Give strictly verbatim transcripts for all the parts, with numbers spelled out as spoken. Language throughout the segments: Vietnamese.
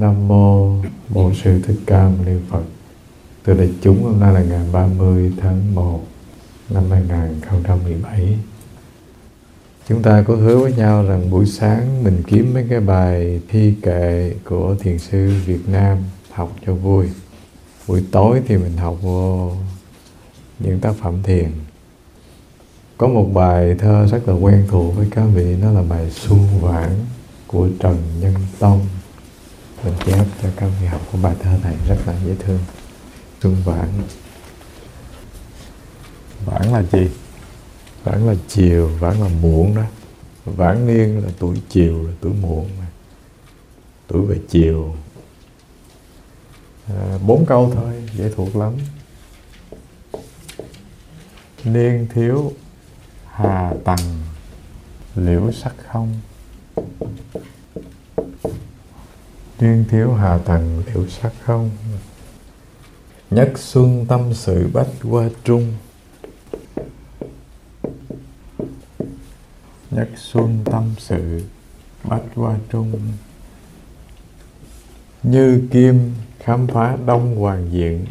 Nam mô Bổn Sư Thích Ca Mâu Ni Phật. Thưa đại chúng, hôm nay là ngày ba mươi tháng một năm hai nghìn không trăm mười bảy. Chúng ta có hứa với nhau rằng buổi sáng mình kiếm mấy cái bài thi kệ của thiền sư Việt Nam học cho vui. Buổi tối thì mình học vô những tác phẩm thiền. Có một bài thơ rất là quen thuộc với các vị, nó là bài Xuân Vãn của Trần Nhân Tông. Mình chép cho các vị học của bài thơ này rất là dễ thương. Xuân Vãn. Vãn là gì? Vãn là chiều, vãn là muộn đó. Vãn niên là tuổi chiều, là tuổi muộn mà. Tuổi về chiều. À, bốn câu thôi, dễ thuộc lắm. Niên thiếu hà tầng liễu sắc không. Niên thiếu hà tầng liễu sắc không. Nhất xuân tâm sự bách qua trung. Nhất xuân tâm sự bách qua trung. Như kim khám phá đông hoàng diện.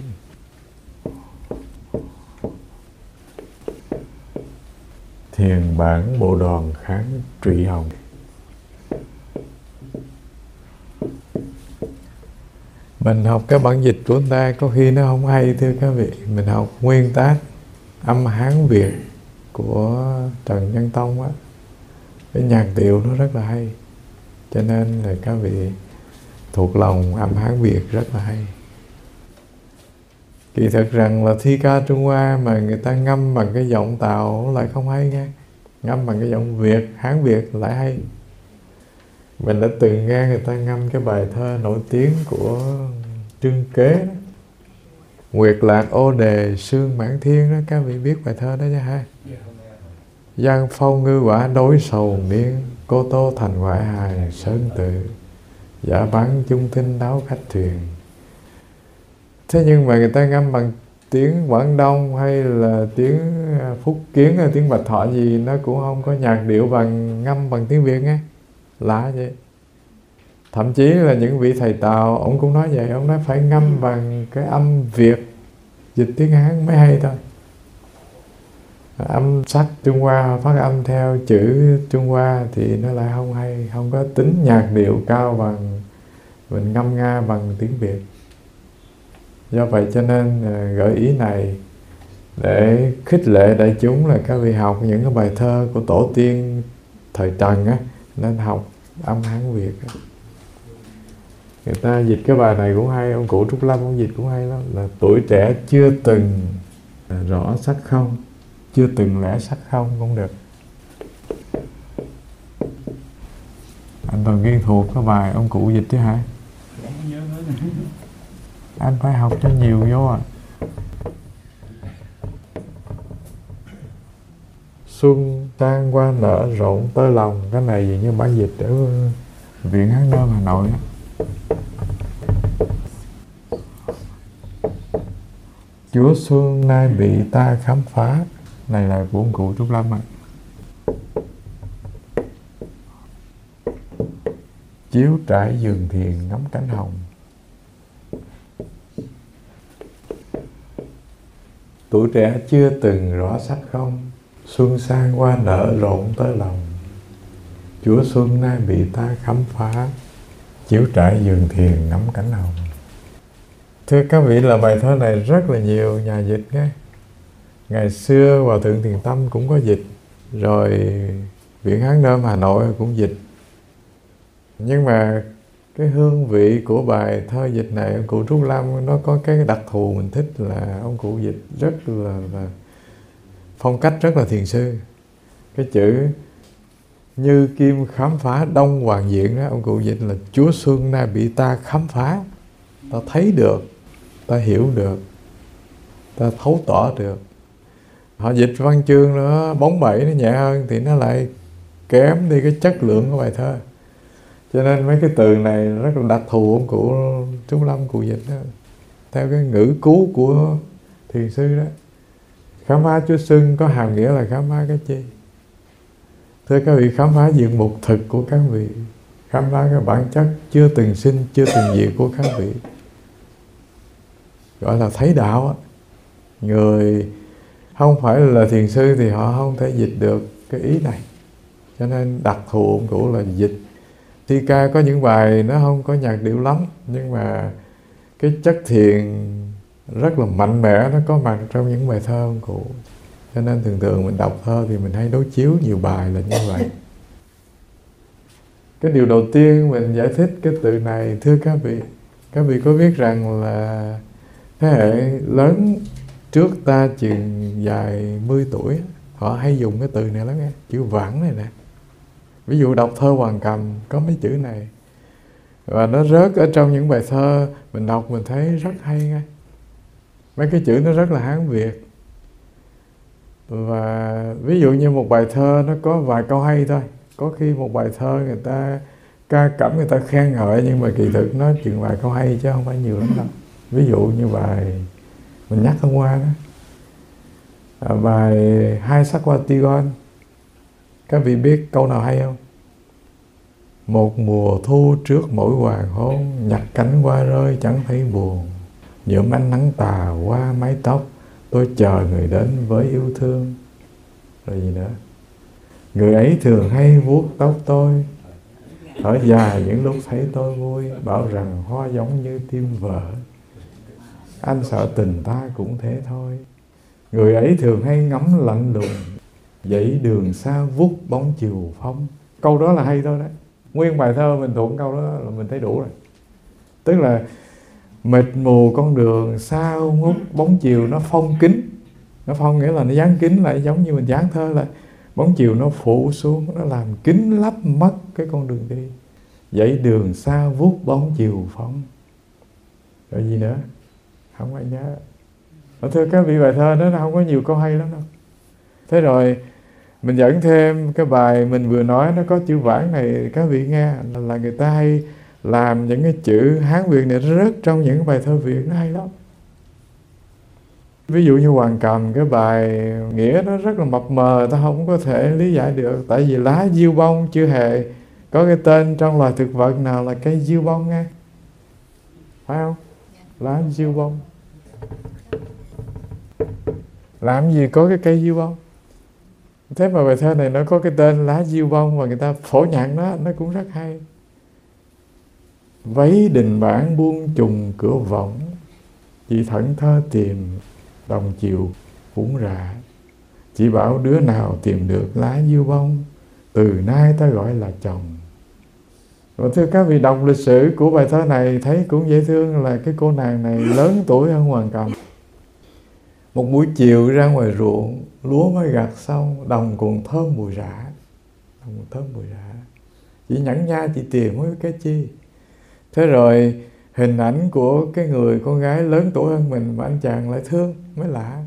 Thiền bản bộ đoàn kháng trụy hồng. Mình học cái bản dịch của người ta có khi nó không hay, thưa các vị. Mình học nguyên tác âm Hán Việt của Trần Nhân Tông á, cái nhạc điệu nó rất là hay, cho nên là các vị thuộc lòng âm Hán Việt rất là hay. Kỳ thực rằng là thi ca Trung Hoa mà người ta ngâm bằng cái giọng Tàu lại không hay nghe, ngâm bằng cái giọng Việt, Hán Việt lại hay. Mình đã từng nghe người ta ngâm cái bài thơ nổi tiếng của Trương Kế đó, Nguyệt lạc ô đề sương mãn thiên đó, các vị biết bài thơ đó chứ ha? Giang phong ngư quả đối sầu niên, cô tô thành ngoại hài sơn tự, giả bắn chung tinh đáo khách thuyền. Thế nhưng mà người ta ngâm bằng tiếng Quảng Đông hay là tiếng Phúc Kiến hay tiếng Bạch Thọ gì, nó cũng không có nhạc điệu bằng ngâm bằng tiếng Việt nghe. Lạ vậy. Thậm chí là những vị thầy Tàu, ông cũng nói vậy, ông nói phải ngâm bằng cái âm Việt dịch tiếng Hán mới hay thôi. Âm sắc Trung Hoa phát âm theo chữ Trung Hoa thì nó lại không hay, không có tính nhạc điệu cao bằng mình ngâm nga bằng tiếng Việt. Do vậy cho nên gợi ý này để khích lệ đại chúng là các vị học những cái bài thơ của tổ tiên thời Trần á, nên học âm Hán Việt á. Người ta dịch cái bài này cũng hay, ông cụ Trúc Lâm ông dịch cũng hay lắm, là tuổi trẻ chưa từng rõ sắc không, chưa từng lẽ sắc không cũng được. Anh Toàn Kiên thuộc cái bài ông cụ dịch chứ hả? Anh phải học cho nhiều vô à. Xuân sang qua nở rộn tơ lòng. Cái này gì như bản dịch ở Viện Hán Nôm Hà Nội á. Chúa xuân nay bị ta khám phá. Này là của ông cụ Trúc Lâm ạ. Chiếu trải giường thiền ngắm cánh hồng. Tuổi trẻ chưa từng rõ sắc không, xuân sang qua nở rộn tới lòng. Chúa xuân nay bị ta khám phá, chiếu trải giường thiền ngắm cánh hồng. Thưa các vị, là bài thơ này rất là nhiều nhà dịch nghe. Ngày xưa Hòa Thượng Thiền Tâm cũng có dịch, rồi Viện Hán Nôm Hà Nội cũng dịch. Nhưng mà cái hương vị của bài thơ dịch này, ông cụ Trúc Lâm nó có cái đặc thù mình thích là ông cụ dịch rất là, là phong cách rất là thiền sư. Cái chữ như kim khám phá đông hoàng diện đó, ông cụ dịch là Chúa xuân nay bị ta khám phá. Ta thấy được, ta hiểu được, ta thấu tỏ được. Họ dịch văn chương nó bóng bẩy, nó nhẹ hơn thì nó lại kém đi cái chất lượng của bài thơ. Cho nên mấy cái từ này rất là đặc thù ông cụ Trúc Lâm cụ dịch đó, theo cái ngữ cú của thiền sư đó. Khám phá Chúa xuân có hàm nghĩa là khám phá cái chi? Thưa các vị, khám phá diện mục thực của các vị. khám phá cái bản chất chưa từng sinh, chưa từng diệt của các vị, gọi là thấy đạo á. Người không phải là thiền sư thì họ không thể dịch được cái ý này, cho nên đặc thù ông cụ là dịch. Thi ca có những bài nó không có nhạc điệu lắm, nhưng mà cái chất thiền rất là mạnh mẽ, nó có mặt trong những bài thơ ông cụ. Cho nên thường thường mình đọc thơ thì mình hay đối chiếu nhiều bài là như vậy. Cái điều đầu tiên mình giải thích cái từ này, thưa các vị, các vị có biết rằng là thế hệ lớn trước ta chừng vài mươi tuổi, họ hay dùng cái từ này lắm nghe, chữ vãng này nè. Ví dụ đọc thơ Hoàng Cầm có mấy chữ này, và nó rớt ở trong những bài thơ mình đọc mình thấy rất hay nghe. Mấy cái chữ nó rất là Hán Việt. Và ví dụ như một bài thơ nó có vài câu hay thôi, có khi một bài thơ người ta ca cẩm, người ta khen ngợi, nhưng mà kỳ thực nó chừng vài câu hay chứ không phải nhiều lắm đâu. Ví dụ như bài mình nhắc hôm qua đó, à, bài Hai Sắc Hoa Tigon, các vị biết câu nào hay không? Một mùa thu trước mỗi hoàng hôn, nhặt cánh hoa rơi chẳng thấy buồn, nhuộm ánh nắng tà qua mái tóc, tôi chờ người đến với yêu thương. Rồi gì nữa? Người ấy thường hay vuốt tóc tôi, thở dài những lúc thấy tôi vui, bảo rằng hoa giống như tim vỡ, anh sợ tình ta cũng thế thôi. Người ấy thường hay ngắm lạnh lùng, dãy đường xa vút bóng chiều phong. Câu đó là hay thôi đấy. Nguyên bài thơ mình thuộc câu đó là mình thấy đủ rồi. Tức là mịt mù con đường sao ngút bóng chiều nó phong kín. Nó phong nghĩa là nó dán kín lại, giống như mình dán thơ là bóng chiều nó phủ xuống, nó làm kín lấp mất cái con đường đi. Dãy đường xa vút bóng chiều phong. Rồi gì nữa? Không ai nhớ. Thưa các vị, bài thơ đó nó không có nhiều câu hay lắm đâu. Thế rồi mình dẫn thêm cái bài mình vừa nói, nó có chữ vãng này, các vị nghe là người ta hay làm những cái chữ Hán Việt này rớt trong những bài thơ Việt, nó hay lắm. Ví dụ như Hoàng Cầm, cái bài nghĩa nó rất là mập mờ, ta không có thể lý giải được. Tại vì lá diêu bông chưa hề có cái tên trong loài thực vật nào là cây diêu bông nghe, phải không? Lá diêu bông, làm gì có cái cây diêu bông. Thế mà bài thơ này nó có cái tên lá diêu bông, và người ta phổ nhạc nó, nó cũng rất hay. Váy đình bản buông trùng cửa võng, chị thẫn thơ tìm đồng chiều cũng rạ, chỉ bảo đứa nào tìm được lá diêu bông, từ nay ta gọi là chồng. Và thưa các vị, đọc lịch sử của bài thơ này thấy cũng dễ thương, là cái cô nàng này lớn tuổi hơn Hoàng Cầm. Một buổi chiều ra ngoài ruộng, lúa mới gặt xong, đồng còn thơm mùi rạ. Đồng còn thơm mùi rạ. Chị nhẫn nha, chị tìm mới cái chi. Thế rồi hình ảnh của cái người con gái lớn tuổi hơn mình mà anh chàng lại thương mới lạ.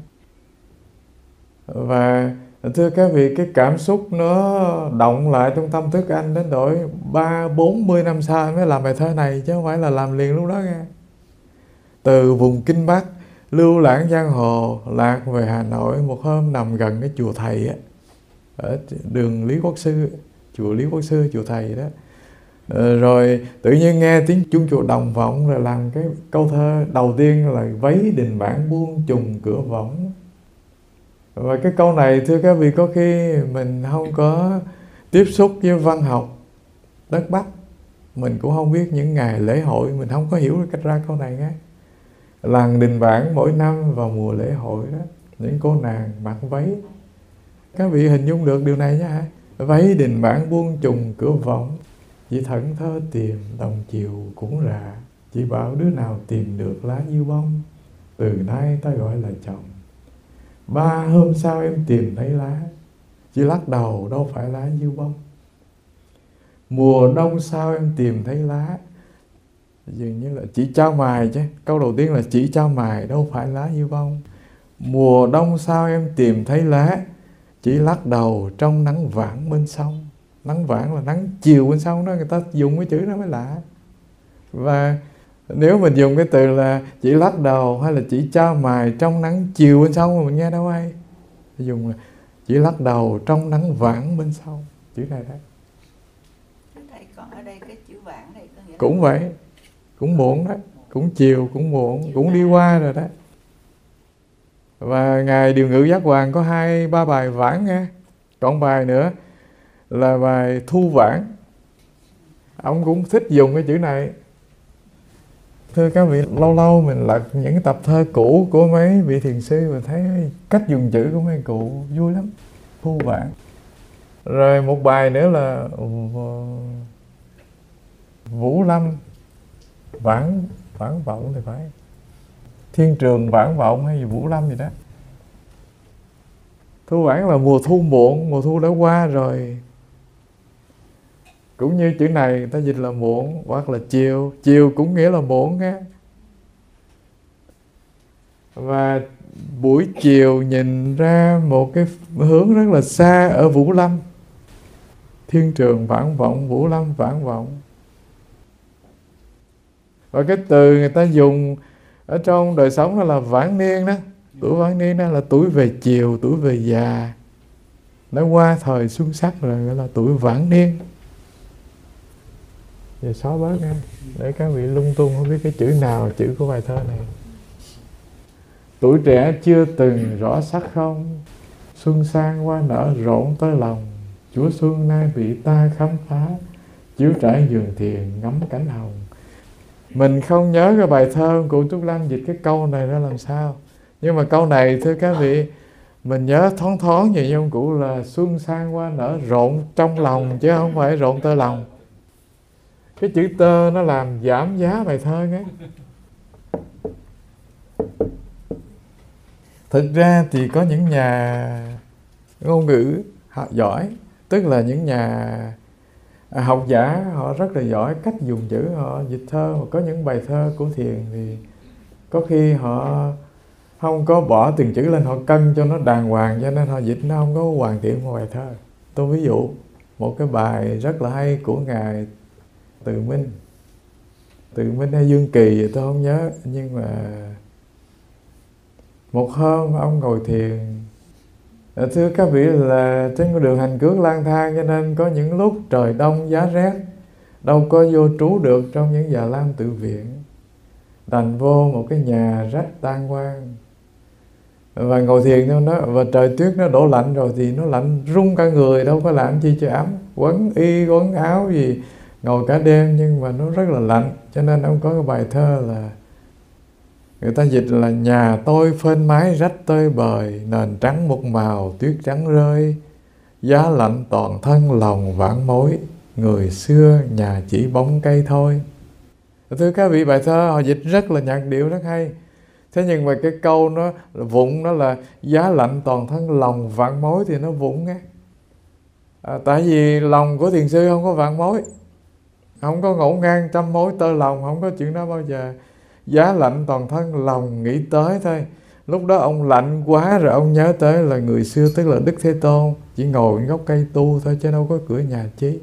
Và thưa các vị, cái cảm xúc nó động lại trong tâm thức anh đến đổi ba bốn mươi năm sau mới làm bài thơ này, chứ không phải là làm liền lúc đó nghe. Từ vùng Kinh Bắc lưu lãng giang hồ, lạc về Hà Nội, một hôm nằm gần cái chùa Thầy á, ở đường Lý Quốc Sư, chùa Lý Quốc Sư, chùa Thầy đó. Rồi tự nhiên nghe tiếng chuông chùa đồng vọng, rồi làm cái câu thơ đầu tiên là váy đình bản buông trùng cửa võng. Và cái câu này thưa các vị, có khi mình không có tiếp xúc với văn học đất Bắc, mình cũng không biết những ngày lễ hội, mình không có hiểu cách ra câu này nghe. Làng đình bản mỗi năm vào mùa lễ hội đó, những cô nàng mặc váy, các vị hình dung được điều này nha. Váy đình bản buông trùng cửa võng, chỉ thẫn thơ tìm đồng chiều cũng rạ, chỉ bảo đứa nào tìm được lá diêu bông, từ nay ta gọi là chồng. Ba hôm sau em tìm thấy lá, chỉ lắc đầu đâu phải lá diêu bông. Mùa đông sau em tìm thấy lá, dường như là chỉ trao mài chứ. Câu đầu tiên là chỉ trao mài, đâu phải lá diêu bông. Mùa đông sau em tìm thấy lá, chỉ lắc đầu trong nắng vãng bên sông. Nắng vãng là nắng chiều bên sông đó, người ta dùng cái chữ đó mới lạ. Và nếu mình dùng cái từ là chỉ lắc đầu hay là chỉ trao mài trong nắng chiều bên sông mà mình nghe đâu ai. Dùng là chỉ lắc đầu trong nắng vãng bên sông, chữ này đấy. Thầy còn ở đây cái chữ vãng này có nghĩa cũng là... vậy, cũng muộn đó, cũng chiều, cũng muộn, cũng đi qua rồi đó. Và ngài Điều Ngự Giác Hoàng có hai ba bài vãng nghe, còn bài nữa là bài thu vãng. Ông cũng thích dùng cái chữ này. Thưa các vị, lâu lâu mình lật những tập thơ cũ của mấy vị thiền sư và thấy cách dùng chữ của mấy cụ vui lắm. Thu vãng. Rồi một bài nữa là Vũ Lâm vãng vãng vọng thì phải, Thiên Trường vãng vọng hay gì Vũ Lâm gì đó. Thu vãng là mùa thu muộn, mùa thu đã qua rồi. Cũng như chữ này người ta dịch là muộn hoặc là chiều, chiều cũng nghĩa là muộn nghe. Và buổi chiều nhìn ra một cái hướng rất là xa ở Vũ Lâm. Thiên Trường vãng vọng, Vũ Lâm vãng vọng. Và cái từ người ta dùng ở trong đời sống đó là vãng niên đó. Tuổi vãng niên đó là tuổi về chiều, tuổi về già. Nó qua thời xuân sắc rồi gọi là tuổi vãng niên. Giờ xóa bớt nha, để các vị lung tung không biết cái chữ nào chữ của bài thơ này. Tuổi trẻ chưa từng rõ sắc không, xuân sang hoa nở rộn tới lòng. Chúa xuân nay bị ta khám phá, chiếu trải giường thiền ngắm cánh hồng. Mình không nhớ cái bài thơ của Trúc Lâm dịch cái câu này ra làm sao. Nhưng mà câu này thưa các vị, mình nhớ thoáng thoáng như ông cụ là xuân sang hoa nở rộn trong lòng, chứ không phải rộn tơ lòng. Cái chữ tơ nó làm giảm giá bài thơ nghe. Thực ra thì có những nhà ngôn ngữ họ giỏi, tức là những nhà học giả họ rất là giỏi cách dùng chữ, họ dịch thơ. Có những bài thơ của thiền thì có khi họ không có bỏ từng chữ lên, họ cân cho nó đàng hoàng, cho nên họ dịch nó không có hoàn thiện một bài thơ. Tôi ví dụ một cái bài rất là hay của ngài Từ Minh, Từ Minh hay Dương Kỳ tôi không nhớ, nhưng mà một hôm ông ngồi thiền. Thưa các vị là trên con đường hành cước lang thang, cho nên có những lúc trời đông giá rét, đâu có vô trú được trong những già lam tự viện, đành vô một cái nhà rách tan hoang và ngồi thiền trong đó. Và trời tuyết nó đổ lạnh rồi thì nó lạnh run cả người, đâu có làm chi cho ấm, quấn y quấn áo gì ngồi cả đêm, nhưng mà nó rất là lạnh. Cho nên ông có cái bài thơ là người ta dịch là nhà tôi phên mái rách tơi bời, nền trắng một màu tuyết trắng rơi, giá lạnh toàn thân lòng vãn mối, người xưa nhà chỉ bóng cây thôi. Thưa các vị, bài thơ họ dịch rất là nhạc điệu rất hay. Thế nhưng mà cái câu nó vụng, nó là giá lạnh toàn thân lòng vãn mối thì nó vụng nghe. À, tại vì lòng của thiền sư không có vạn mối, không có ngổn ngang trăm mối tơ lòng, không có chuyện đó bao giờ. Giá lạnh toàn thân lòng nghĩ tới thôi. Lúc đó ông lạnh quá rồi ông nhớ tới là người xưa, tức là Đức Thế Tôn, chỉ ngồi gốc cây tu thôi chứ đâu có cửa nhà chí.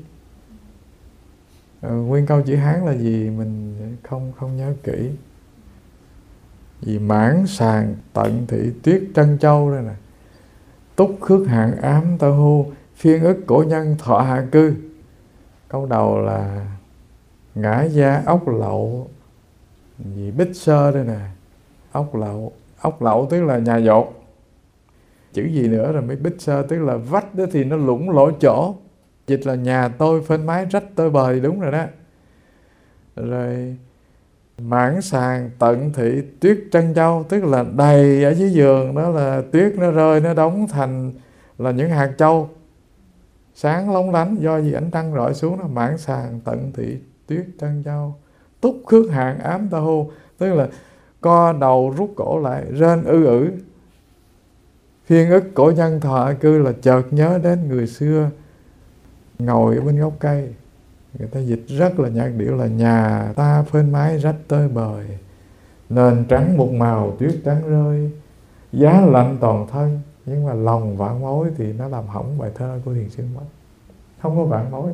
À, nguyên câu chữ Hán là gì mình không không nhớ kỹ. Vì mãn sàng tận thị tuyết trân châu đây nè, túc khước hạn ám tơ hô, phiên ức cổ nhân thọ hạ cư. Câu đầu là ngã gia ốc lậu gì bích sơ đây nè, ốc lậu. Ốc lậu tức là nhà dột. Chữ gì nữa rồi mới bích sơ, tức là vách đó thì nó lũng lỗ chỗ. Dịch là nhà tôi phên mái rách tơi bời, đúng rồi đó. Rồi mãn sàng tận thị tuyết trân châu, tức là đầy ở dưới giường đó là tuyết nó rơi, nó đóng thành là những hạt châu sáng lóng lánh do vì ánh trăng rọi xuống. Nó mãn sàng tận thị tuyết trân châu, túc khước hạn ám ta hô, tức là co đầu rút cổ lại rên ư ử. Phiên ức cổ nhân thọ hạ cư là chợt nhớ đến người xưa ngồi ở bên gốc cây. Người ta dịch rất là nhạc điệu là nhà ta phên mái rách tơi bời, nền trắng một màu tuyết trắng rơi, giá lạnh toàn thân. Nhưng mà lòng vạn mối thì nó làm hỏng bài thơ của thiền sư mất. Không có vạn mối.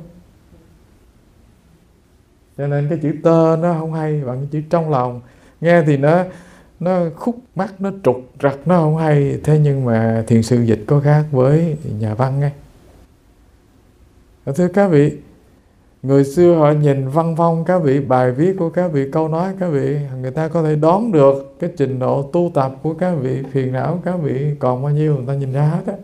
Cho nên cái chữ tơ nó không hay bằng cái chữ trong lòng. Nghe thì nó nó khúc mắc, nó trục trặc, nó không hay. Thế nhưng mà thiền sư dịch có khác với nhà văn ấy. Thưa các vị, Người xưa họ nhìn văn phong các vị, bài viết của các vị, câu nói các vị, người ta có thể đoán được cái trình độ tu tập của các vị, phiền não các vị còn bao nhiêu, người ta nhìn ra hết á.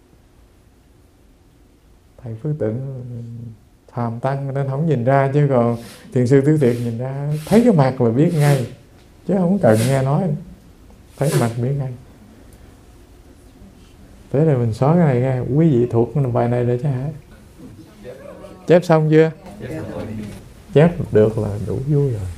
Thầy Phước Tịnh phàm tăng nên không nhìn ra, chứ còn thiền sư Tứ Thiệt nhìn ra, thấy cái mặt là biết ngay, chứ không cần nghe nói, thấy mặt biết ngay. Thế là mình xóa cái này ra. Quý vị thuộc bài này rồi chứ hả? Chép xong chưa? Chép được là đủ vui rồi.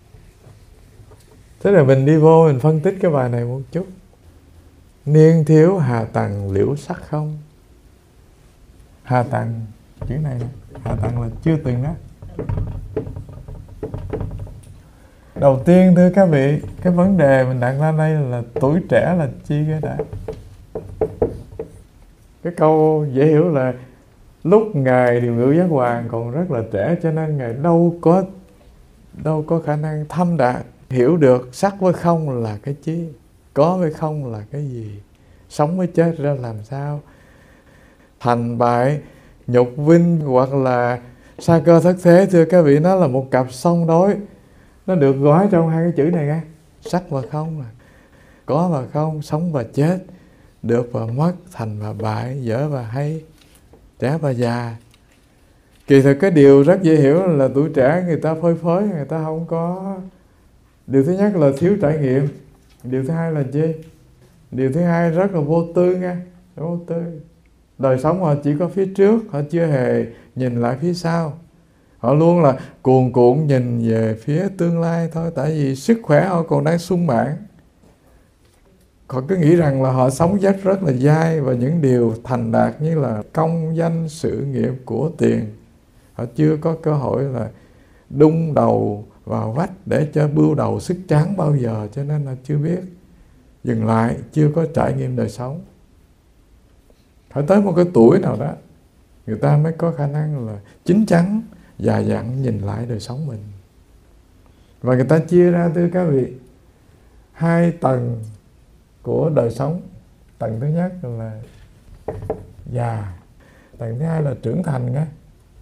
Thế là mình đi vô mình phân tích cái bài này một chút. Niên thiếu hà tầng liễu sắc không. Hà tầng, chữ này nè, hà tầng là chưa từng đó. Đầu tiên thưa các vị, cái vấn đề mình đặt ra đây là tuổi trẻ là chi cái đã. Cái câu dễ hiểu là lúc Ngài Điều Ngự Giác Hoàng còn rất là trẻ, cho nên Ngài đâu có đâu có khả năng thâm đạt, hiểu được sắc với không là cái chi, có với không là cái gì, sống với chết ra làm sao, thành bại, nhục vinh hoặc là sa cơ thất thế. Thưa các vị, nó là một cặp song đối, nó được gói trong hai cái chữ này nghe. Sắc và không là có và không, sống và chết, được và mất, thành và bại, dở và hay, trẻ và già. Kỳ thực cái điều rất dễ hiểu là tuổi trẻ người ta phơi phới, người ta không có. Điều thứ nhất là thiếu trải nghiệm. Điều thứ hai là chi? Điều thứ hai rất là vô tư nha, vô tư. Đời sống họ chỉ có phía trước, họ chưa hề nhìn lại phía sau. Họ luôn là cuồn cuộn nhìn về phía tương lai thôi, tại vì sức khỏe họ còn đang sung mãn. Họ cứ nghĩ rằng là họ sống rất rất là dai, và những điều thành đạt như là công danh sự nghiệp của tiền, họ chưa có cơ hội là đung đầu vào vách để cho bưu đầu sức tráng bao giờ, cho nên là chưa biết dừng lại, chưa có trải nghiệm đời sống. Phải tới một cái tuổi nào đó người ta mới có khả năng là chín chắn, già dặn nhìn lại đời sống mình. Và người ta chia ra thưa các vị hai tầng của đời sống. Tầng thứ nhất là già, tầng thứ hai là trưởng thành nghe.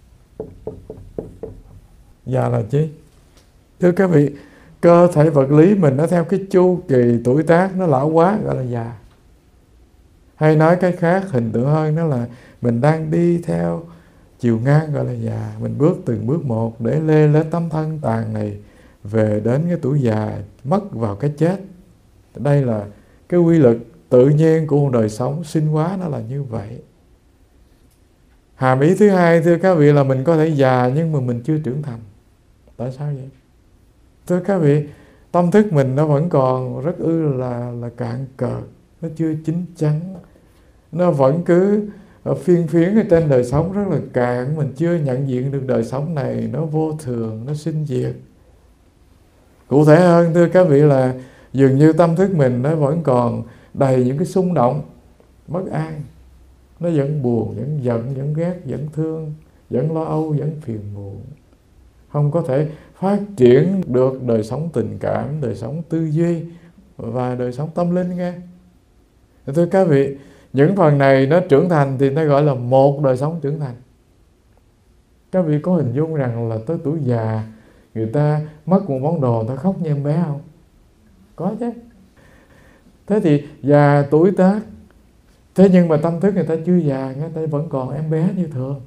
Già là chi? Thưa các vị, cơ thể vật lý mình nó theo cái chu kỳ tuổi tác nó lão quá, gọi là già. Hay nói cách khác, hình tượng hơn, đó là mình đang đi theo chiều ngang, gọi là già. Mình bước từng bước một để lê lên tấm thân tàn này về đến cái tuổi già, mất vào cái chết. Đây là cái quy luật tự nhiên của đời sống, sinh hóa nó là như vậy. Hàm ý thứ hai thưa các vị là mình có thể già nhưng mà mình chưa trưởng thành. Tại sao vậy? Thưa các vị, tâm thức mình nó vẫn còn rất ư là, là cạn cợt, nó chưa chín chắn, nó vẫn cứ phiên phiến ở trên đời sống rất là cạn. Mình chưa nhận diện được đời sống này nó vô thường, nó sinh diệt. Cụ thể hơn thưa các vị là dường như tâm thức mình nó vẫn còn đầy những cái xung động bất an. Nó vẫn buồn, vẫn giận, vẫn ghét, vẫn thương, vẫn lo âu, vẫn phiền muộn. Không có thể phát triển được đời sống tình cảm, đời sống tư duy và đời sống tâm linh nghe. Thưa các vị, những phần này nó trưởng thành thì nó gọi là một đời sống trưởng thành. Các vị có hình dung rằng là tới tuổi già người ta mất một món đồ, người ta khóc như em bé không? Có chứ. Thế thì già tuổi tác, thế nhưng mà tâm thức người ta chưa già, người ta vẫn còn em bé như thường.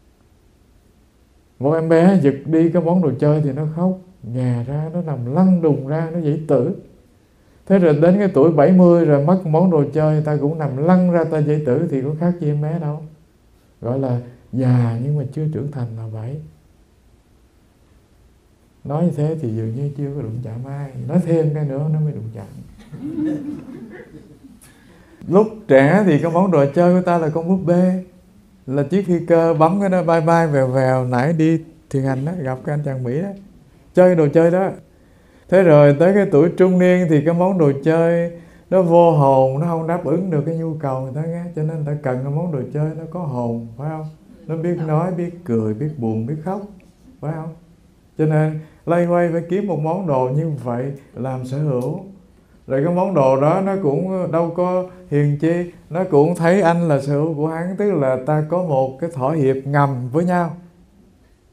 Một em bé giật đi cái món đồ chơi thì nó khóc, nhè ra, nó nằm lăn đùng ra, nó dãy tử. Thế rồi đến cái tuổi bảy mươi rồi mất món đồ chơi, người ta cũng nằm lăn ra ta dãy tử, thì có khác gì em bé đâu. Gọi là già nhưng mà chưa trưởng thành là vậy. Nói như thế thì dường như chưa có đụng chạm ai. Nói thêm cái nữa nó mới đụng chạm. Lúc trẻ thì cái món đồ chơi của ta là con búp bê, là chiếc phi cơ bấm cái đó bay bay vèo vèo. Nãy đi thiền hành đó, gặp cái anh chàng Mỹ đó, chơi đồ chơi đó. Thế rồi tới cái tuổi trung niên thì cái món đồ chơi nó vô hồn, nó không đáp ứng được cái nhu cầu người ta nghe. Cho nên người ta cần cái món đồ chơi nó có hồn, phải không? Nó biết nói, biết cười, biết buồn, biết khóc, phải không? Cho nên lay quay phải kiếm một món đồ như vậy làm sở hữu. Rồi cái món đồ đó nó cũng đâu có hiền chi, nó cũng thấy anh là sở hữu của hắn. Tức là ta có một cái thỏa hiệp ngầm với nhau.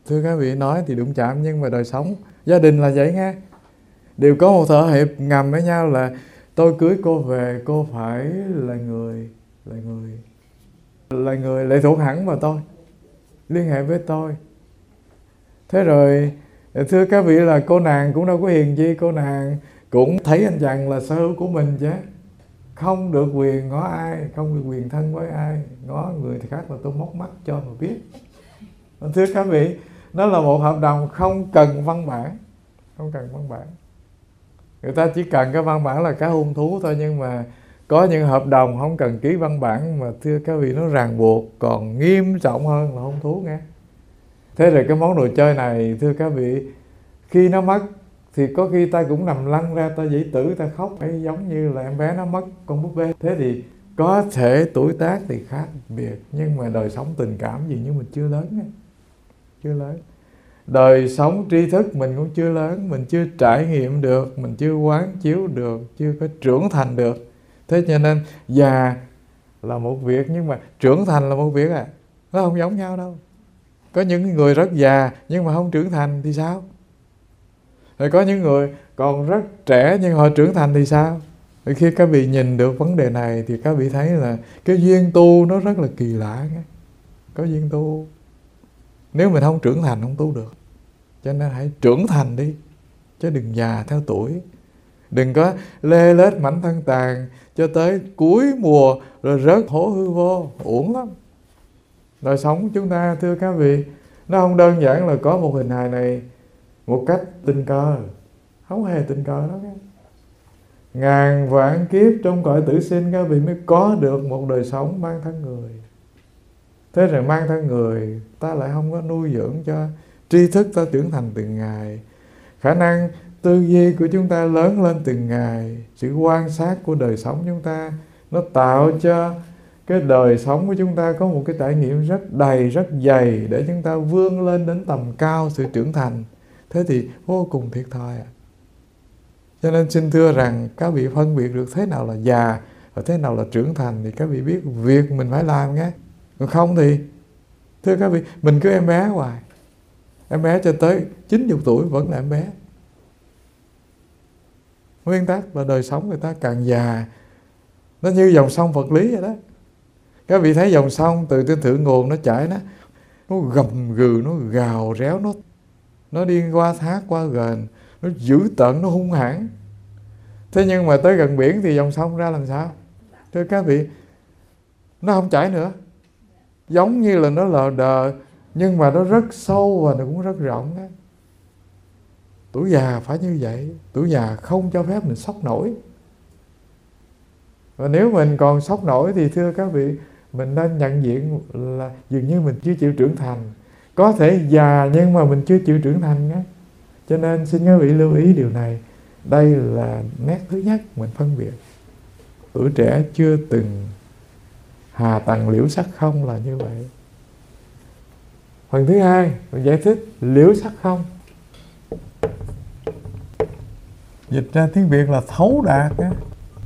Thưa các vị, nói thì đụng chạm, nhưng mà đời sống gia đình là vậy nghe. Đều có một thỏa hiệp ngầm với nhau là tôi cưới cô về, cô phải là người là người là người lệ thuộc hẳn vào tôi, liên hệ với tôi. Thế rồi thưa các vị, là cô nàng cũng đâu có hiền chi, cô nàng cũng thấy anh chàng là sở hữu của mình chứ, không được quyền ngó ai, không được quyền thân với ai, ngó người thì khác là tôi móc mắt cho mà biết. Thưa các vị, nó là một hợp đồng không cần văn bản, không cần văn bản. Người ta chỉ cần cái văn bản là cái hôn thú thôi, nhưng mà có những hợp đồng không cần ký văn bản mà thưa các vị nó ràng buộc còn nghiêm trọng hơn là hôn thú nghe. Thế rồi cái món đồ chơi này thưa các vị, khi nó mất thì có khi ta cũng nằm lăn ra, ta dĩ tử, ta khóc ấy, giống như là em bé nó mất con búp bê. Thế thì có thể tuổi tác thì khác biệt, nhưng mà đời sống tình cảm gì như mình chưa lớn ấy. Chưa lớn. Đời sống tri thức mình cũng chưa lớn, mình chưa trải nghiệm được, mình chưa quán chiếu được, chưa có trưởng thành được. Thế cho nên già là một việc, nhưng mà trưởng thành là một việc à. Nó không giống nhau đâu. Có những người rất già nhưng mà không trưởng thành thì sao? Rồi có những người còn rất trẻ nhưng họ trưởng thành thì sao? Rồi khi các vị nhìn được vấn đề này thì các vị thấy là cái duyên tu nó rất là kỳ lạ. Có duyên tu, nếu mình không trưởng thành không tu được. Cho nên hãy trưởng thành đi, chứ đừng già theo tuổi. Đừng có lê lết mảnh thân tàn cho tới cuối mùa rồi rớt hố hư vô, uổng lắm. Đời sống của chúng ta thưa các vị, nó không đơn giản là có một hình hài này một cách tình cờ, không hề tình cờ đó. Ngàn vạn kiếp trong cõi tử sinh các vị mới có được một đời sống mang thân người. Thế rồi mang thân người, ta lại không có nuôi dưỡng cho tri thức ta trưởng thành từng ngày, khả năng tư duy của chúng ta lớn lên từng ngày, sự quan sát của đời sống chúng ta nó tạo cho cái đời sống của chúng ta có một cái trải nghiệm rất đầy, rất dày để chúng ta vươn lên đến tầm cao sự trưởng thành. Thế thì vô cùng thiệt thòi à. Cho nên xin thưa rằng các vị phân biệt được thế nào là già và thế nào là trưởng thành thì các vị biết việc mình phải làm nghe. Còn không thì thưa các vị, mình cứ em bé hoài, em bé cho tới chín mươi tuổi vẫn là em bé. Nguyên tắc là đời sống người ta càng già, nó như dòng sông vật lý vậy đó. Các vị thấy dòng sông từ trên thượng nguồn nó chảy, nó nó gầm gừ, nó gào réo, nó nó đi qua thác, qua ghềnh, nó dữ tợn, nó hung hãn. Thế nhưng mà tới gần biển thì dòng sông ra làm sao? Thưa các vị, nó không chảy nữa, giống như là nó lờ đờ, nhưng mà nó rất sâu và nó cũng rất rộng đó. Tuổi già phải như vậy. Tuổi già không cho phép mình sốc nổi. Và nếu mình còn sốc nổi thì thưa các vị, mình nên nhận diện là dường như mình chưa chịu trưởng thành. Có thể già nhưng mà mình chưa chịu trưởng thành á. Cho nên xin các vị lưu ý điều này. Đây là nét thứ nhất mình phân biệt. Tuổi trẻ chưa từng hà tầng liễu sắc không là như vậy. Phần thứ hai, mình giải thích liễu sắc không. Dịch ra tiếng Việt là thấu đạt á.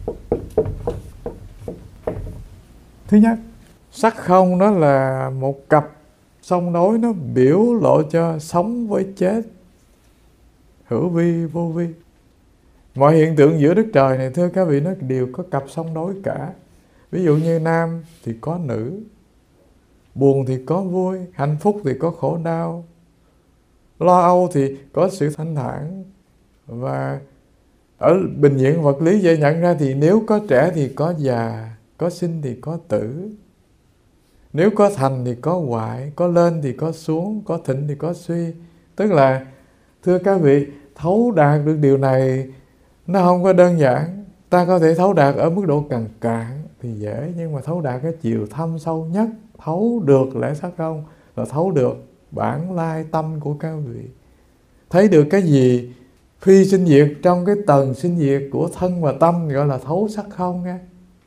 Thứ nhất, sắc không đó là một cặp song nối, nó biểu lộ cho sống với chết, hữu vi vô vi. Mọi hiện tượng giữa đất trời này thưa các vị, nó đều có cặp song nối cả. Ví dụ như nam thì có nữ, buồn thì có vui, hạnh phúc thì có khổ đau, lo âu thì có sự thanh thản. Và ở bình diện vật lý dễ nhận ra thì nếu có trẻ thì có già, có sinh thì có tử. Nếu có thành thì có hoại, có lên thì có xuống, có thịnh thì có suy. Tức là thưa các vị, thấu đạt được điều này nó không có đơn giản. Ta có thể thấu đạt ở mức độ cằn cạn thì dễ, nhưng mà thấu đạt cái chiều thâm sâu nhất, thấu được lẽ sắc không, là thấu được bản lai tâm của các vị. Thấy được cái gì phi sinh diệt trong cái tầng sinh diệt của thân và tâm, gọi là thấu sắc không nghe.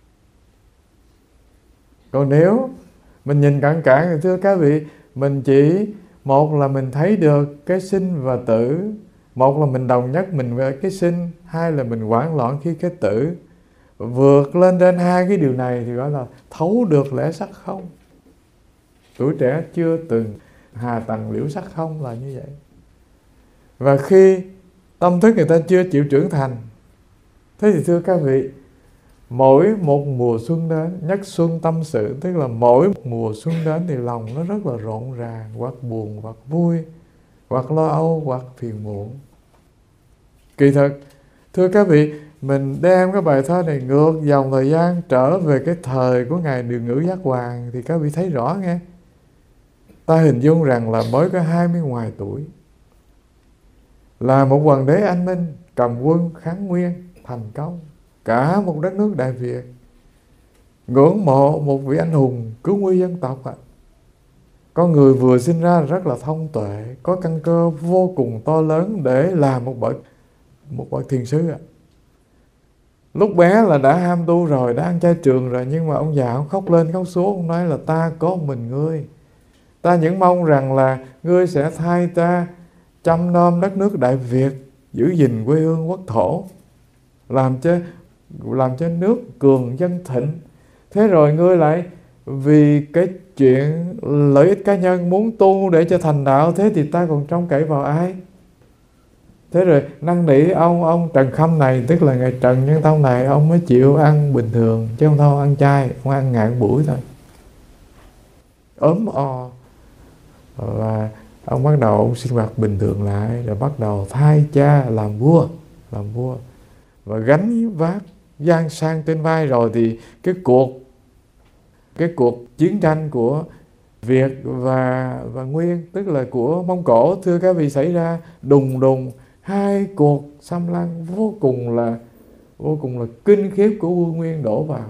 Còn nếu mình nhìn cạn cạn thì thưa các vị, mình chỉ một là mình thấy được cái sinh và tử, một là mình đồng nhất mình với cái sinh, hai là mình hoảng loạn khi cái tử. Vượt lên trên hai cái điều này thì gọi là thấu được lẽ sắc không. Tuổi trẻ chưa từng hà tầng liễu sắc không là như vậy. Và khi tâm thức người ta chưa chịu trưởng thành, thế thì thưa các vị, mỗi một mùa xuân đến, nhất xuân tâm sự, tức là mỗi mùa xuân đến thì lòng nó rất là rộn ràng, hoặc buồn, hoặc vui, hoặc lo âu, hoặc phiền muộn. Kỳ thực, thưa các vị, mình đem cái bài thơ này ngược dòng thời gian trở về cái thời của Ngài Điều Ngữ Giác Hoàng thì các vị thấy rõ nghe. Ta hình dung rằng là mới có hai mươi ngoài tuổi, là một hoàng đế anh minh, cầm quân kháng nguyên, thành công cả một đất nước Đại Việt, ngưỡng mộ một vị anh hùng cứu nguy dân tộc ạ. À. Con người vừa sinh ra rất là thông tuệ, có căn cơ vô cùng to lớn để làm một bậc một bậc thiền sư ạ. À. Lúc bé là đã ham tu rồi, đã ăn chay trường rồi, nhưng mà ông già ông khóc lên khóc xuống, ông nói là ta có mình ngươi, ta những mong rằng là ngươi sẽ thay ta chăm nom đất nước Đại Việt, giữ gìn quê hương quốc thổ, làm cho làm cho nước cường dân thịnh. Thế rồi ngươi lại vì cái chuyện lợi ích cá nhân muốn tu để cho thành đạo, thế thì ta còn trông cậy vào ai? Thế rồi năn nỉ ông ông Trần Khâm này, tức là Ngài Trần Nhân Tông này, ông mới chịu ăn bình thường, chứ không thôi ăn chay, ông ăn ngàn buổi thôi, ốm o. Và ông bắt đầu ông sinh hoạt bình thường lại, rồi bắt đầu thay cha làm vua, làm vua và gánh vác giang sang trên vai. Rồi thì cái cuộc cái cuộc chiến tranh của Việt và và Nguyên, tức là của Mông Cổ, thưa các vị, xảy ra đùng đùng, hai cuộc xâm lăng vô cùng là vô cùng là kinh khiếp của quân Nguyên đổ vào.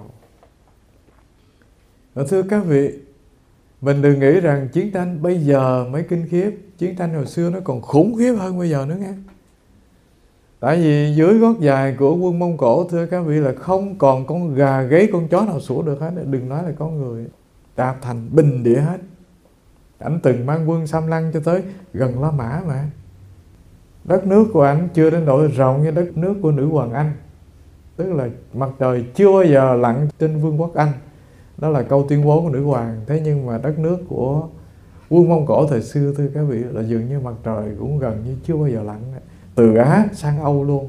Và thưa các vị, mình đừng nghĩ rằng chiến tranh bây giờ mới kinh khiếp, chiến tranh hồi xưa nó còn khủng khiếp hơn bây giờ nữa nghe. Tại vì dưới gót dài của quân Mông Cổ, thưa các vị, là không còn con gà gáy con chó nào sủa được hết, đừng nói là con người, đạp thành bình địa hết. Ảnh từng mang quân xâm lăng cho tới gần La Mã mà. Đất nước của ảnh chưa đến độ rộng như đất nước của nữ hoàng Anh, tức là mặt trời chưa bao giờ lặn trên vương quốc Anh. Đó là câu tuyên bố của nữ hoàng. Thế nhưng mà đất nước của quân Mông Cổ thời xưa, thưa các vị, là dường như mặt trời cũng gần như chưa bao giờ lặn, từ Á sang Âu luôn,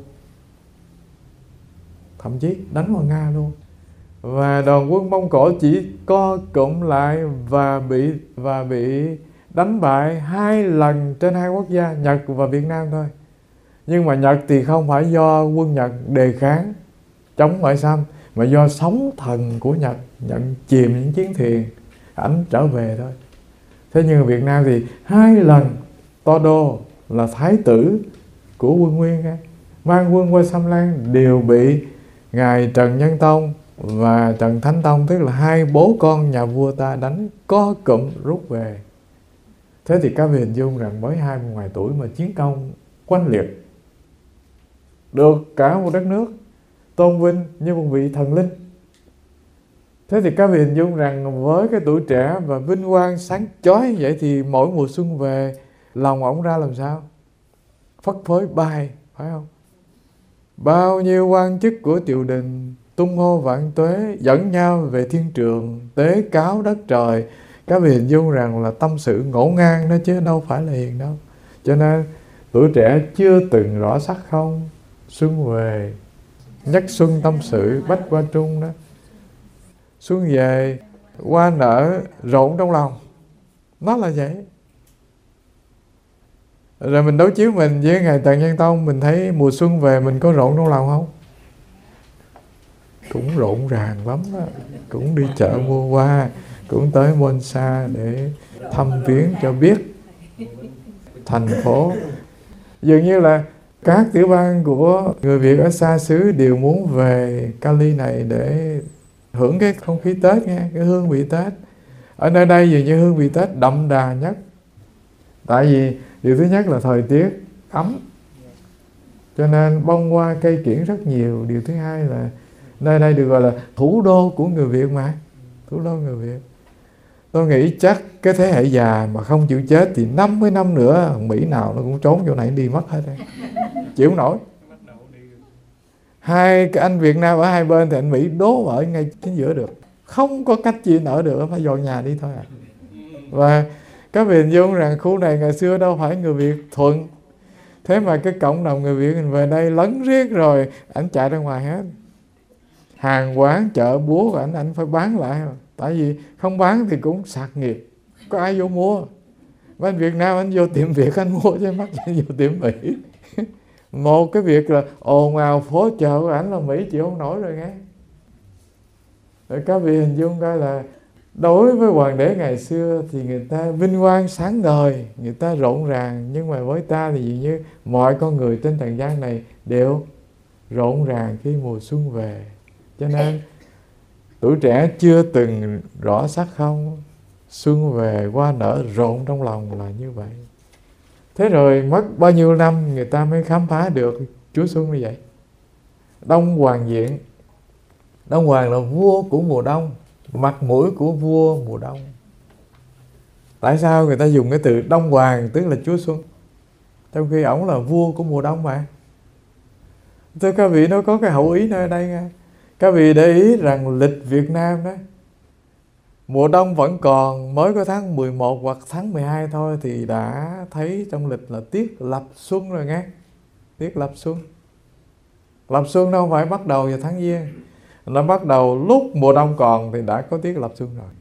thậm chí đánh vào Nga luôn. Và đoàn quân Mông Cổ chỉ co cụm lại và bị và bị đánh bại hai lần trên hai quốc gia, Nhật và Việt Nam thôi. Nhưng mà Nhật thì không phải do quân Nhật đề kháng chống ngoại xâm, mà do sóng thần của Nhật nhận chìm những chiến thuyền, ảnh trở về thôi. Thế nhưng Việt Nam thì hai lần to đô là thái tử của quân Nguyên mang quân qua xâm lăng đều bị Ngài Trần Nhân Tông và Trần Thánh Tông, tức là hai bố con nhà vua ta, đánh co cụm rút về. Thế thì các vị hình dung rằng mới hai mươi ngoài tuổi mà chiến công oanh liệt, được cả một đất nước tôn vinh như một vị thần linh. Thế thì các vị hình dung rằng với cái tuổi trẻ và vinh quang sáng chói vậy thì mỗi mùa xuân về, lòng ổng ra làm sao? Phất phới bay, phải không? Bao nhiêu quan chức của triều đình tung hô vạn tuế, dẫn nhau về thiên trường, tế cáo đất trời. Các vị hình dung rằng là tâm sự ngổn ngang đó chứ đâu phải là hiền đâu. Cho nên tuổi trẻ chưa từng rõ sắc không, xuân về nhất xuân tâm sự bách hoa trung đó. Xuân về hoa nở rộn trong lòng, nó là vậy. Rồi mình đối chiếu mình với Ngài Trần Nhân Tông, mình thấy mùa xuân về mình có rộn trong lòng không? Cũng rộn ràng lắm đó. Cũng đi chợ mua hoa, cũng tới Monsa để thăm viếng cho biết thành phố. Dường như là các tiểu bang của người Việt ở xa xứ đều muốn về Cali này để hưởng cái không khí Tết nghe, cái hương vị Tết. Ở nơi đây dường như hương vị Tết đậm đà nhất. Tại vì điều thứ nhất là thời tiết ấm, cho nên bông hoa cây kiểng rất nhiều. Điều thứ hai là nơi đây được gọi là thủ đô của người Việt mà, thủ đô người Việt. Tôi nghĩ chắc cái thế hệ già mà không chịu chết thì năm mươi năm nữa Mỹ nào nó cũng trốn chỗ này đi mất hết đây. Chịu nổi. Hai cái anh Việt Nam ở hai bên thì anh Mỹ đố ở ngay chính giữa được, không có cách gì nở được, phải dọn nhà đi thôi à. Và Các vị hình dung rằng khu này ngày xưa đâu phải người Việt thuận, thế mà cái cộng đồng người Việt về đây lấn riết rồi ảnh chạy ra ngoài hết. Hàng quán chợ búa của ảnh ảnh phải bán lại, tại vì không bán thì cũng sạc nghiệp, có ai vô mua. Bên Việt Nam anh vô tiệm Việt anh mua chứ mắc gì vô tiệm Mỹ. Một cái việc là ồn ào phố chợ của ảnh là Mỹ chịu không nổi rồi nghe. Rồi các vị hình dung coi là đối với hoàng đế ngày xưa thì người ta vinh quang sáng ngời, người ta rộn ràng, nhưng mà với ta thì dường như mọi con người trên trần gian này đều rộn ràng khi mùa xuân về. Cho nên tuổi trẻ chưa từng rõ sắc không, xuân về hoa nở rộn trong lòng là như vậy. Thế rồi mất bao nhiêu năm người ta mới khám phá được Chúa Xuân như vậy. Đông Hoàng Diện. Đông Hoàng là vua của mùa đông, mặt mũi của vua mùa đông. Tại sao người ta dùng cái từ Đông Hoàng tức là Chúa Xuân, trong khi ổng là vua của mùa đông mà? Thưa các vị, nó có cái hậu ý nơi đây nha. Các vị để ý rằng lịch Việt Nam đó, mùa đông vẫn còn, mới có tháng mười một hoặc tháng mười hai thôi thì đã thấy trong lịch là tiết lập xuân rồi nghe. Tiết lập xuân. Lập xuân đâu phải bắt đầu vào tháng Giêng, nó bắt đầu lúc mùa đông còn thì đã có tiết lập xuân rồi.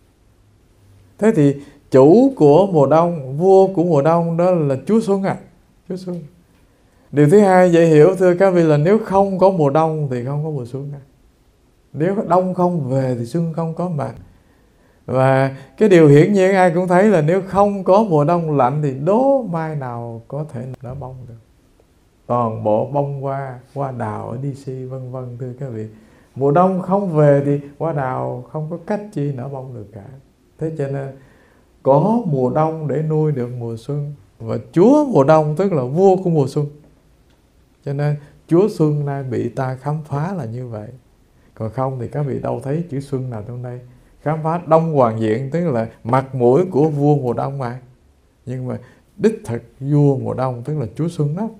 Thế thì chủ của mùa đông, vua của mùa đông đó là Chúa Xuân à. Chúa Xuân. Điều thứ hai dễ hiểu thưa các vị là nếu không có mùa đông thì không có mùa xuân à. Nếu đông không về thì xuân không có mặt. Và cái điều hiển nhiên ai cũng thấy là nếu không có mùa đông lạnh thì đố mai nào có thể nở bông được. Toàn bộ bông hoa, hoa đào ở đê xê vân vân thưa các vị. Mùa đông không về thì hoa đào không có cách chi nở bông được cả. Thế cho nên có mùa đông để nuôi được mùa xuân. Và Chúa mùa đông tức là vua của mùa xuân. Cho nên Chúa Xuân nay bị ta khám phá là như vậy. Còn không thì các vị đâu thấy chữ xuân nào trong đây. Khám phá Đông Hoàng Diện tức là mặt mũi của vua mùa đông mà. Nhưng mà đích thực vua mùa đông tức là Chúa Xuân đó.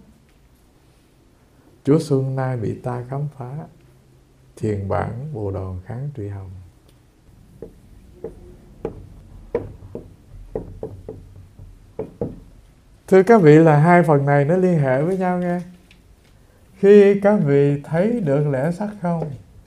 Chúa Xuân nay bị ta khám phá. Thiền bản Bồ Đòn kháng Trụy Hồng. Thưa các vị là hai phần này nó liên hệ với nhau nghe. Khi các vị thấy được lẽ sắc không,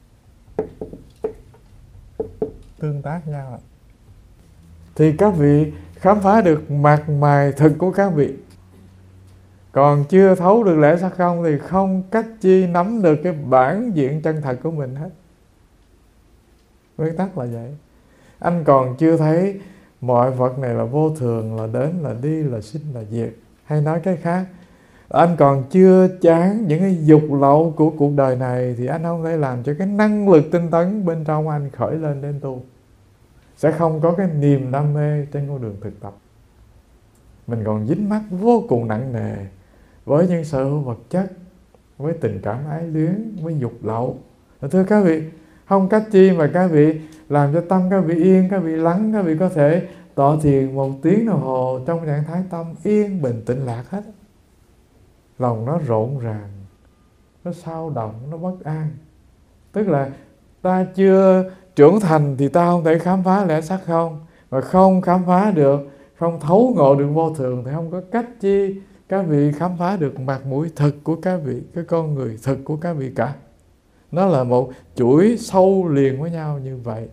tương tác nhau, thì các vị khám phá được mặt mày thực của các vị. Còn chưa thấu được lẽ sắc không thì không cách chi nắm được cái bản diện chân thật của mình hết. Nguyên tắc là vậy. Anh còn chưa thấy mọi vật này là vô thường, là đến, là đi, là sinh, là diệt. Hay nói cái khác, anh còn chưa chán những cái dục lậu của cuộc đời này thì anh không thể làm cho cái năng lực tinh tấn bên trong anh khởi lên đến tu. Sẽ không có cái niềm đam mê trên con đường thực tập. Mình còn dính mắc vô cùng nặng nề với những sở hữu vật chất, với tình cảm ái luyến, với dục lậu. Thưa các vị, không cách chi mà các vị làm cho tâm các vị yên, các vị lắng, các vị có thể tọa thiền một tiếng đồng hồ trong trạng thái tâm yên, bình tĩnh lạc hết. Lòng nó rộn ràng, nó xao động, nó bất an. Tức là ta chưa trưởng thành thì ta không thể khám phá lẽ sắc không. Và không khám phá được, không thấu ngộ được vô thường thì không có cách chi các vị khám phá được mặt mũi thực của các vị, cái con người thực của các vị cả. Nó là một chuỗi sâu liền với nhau như vậy.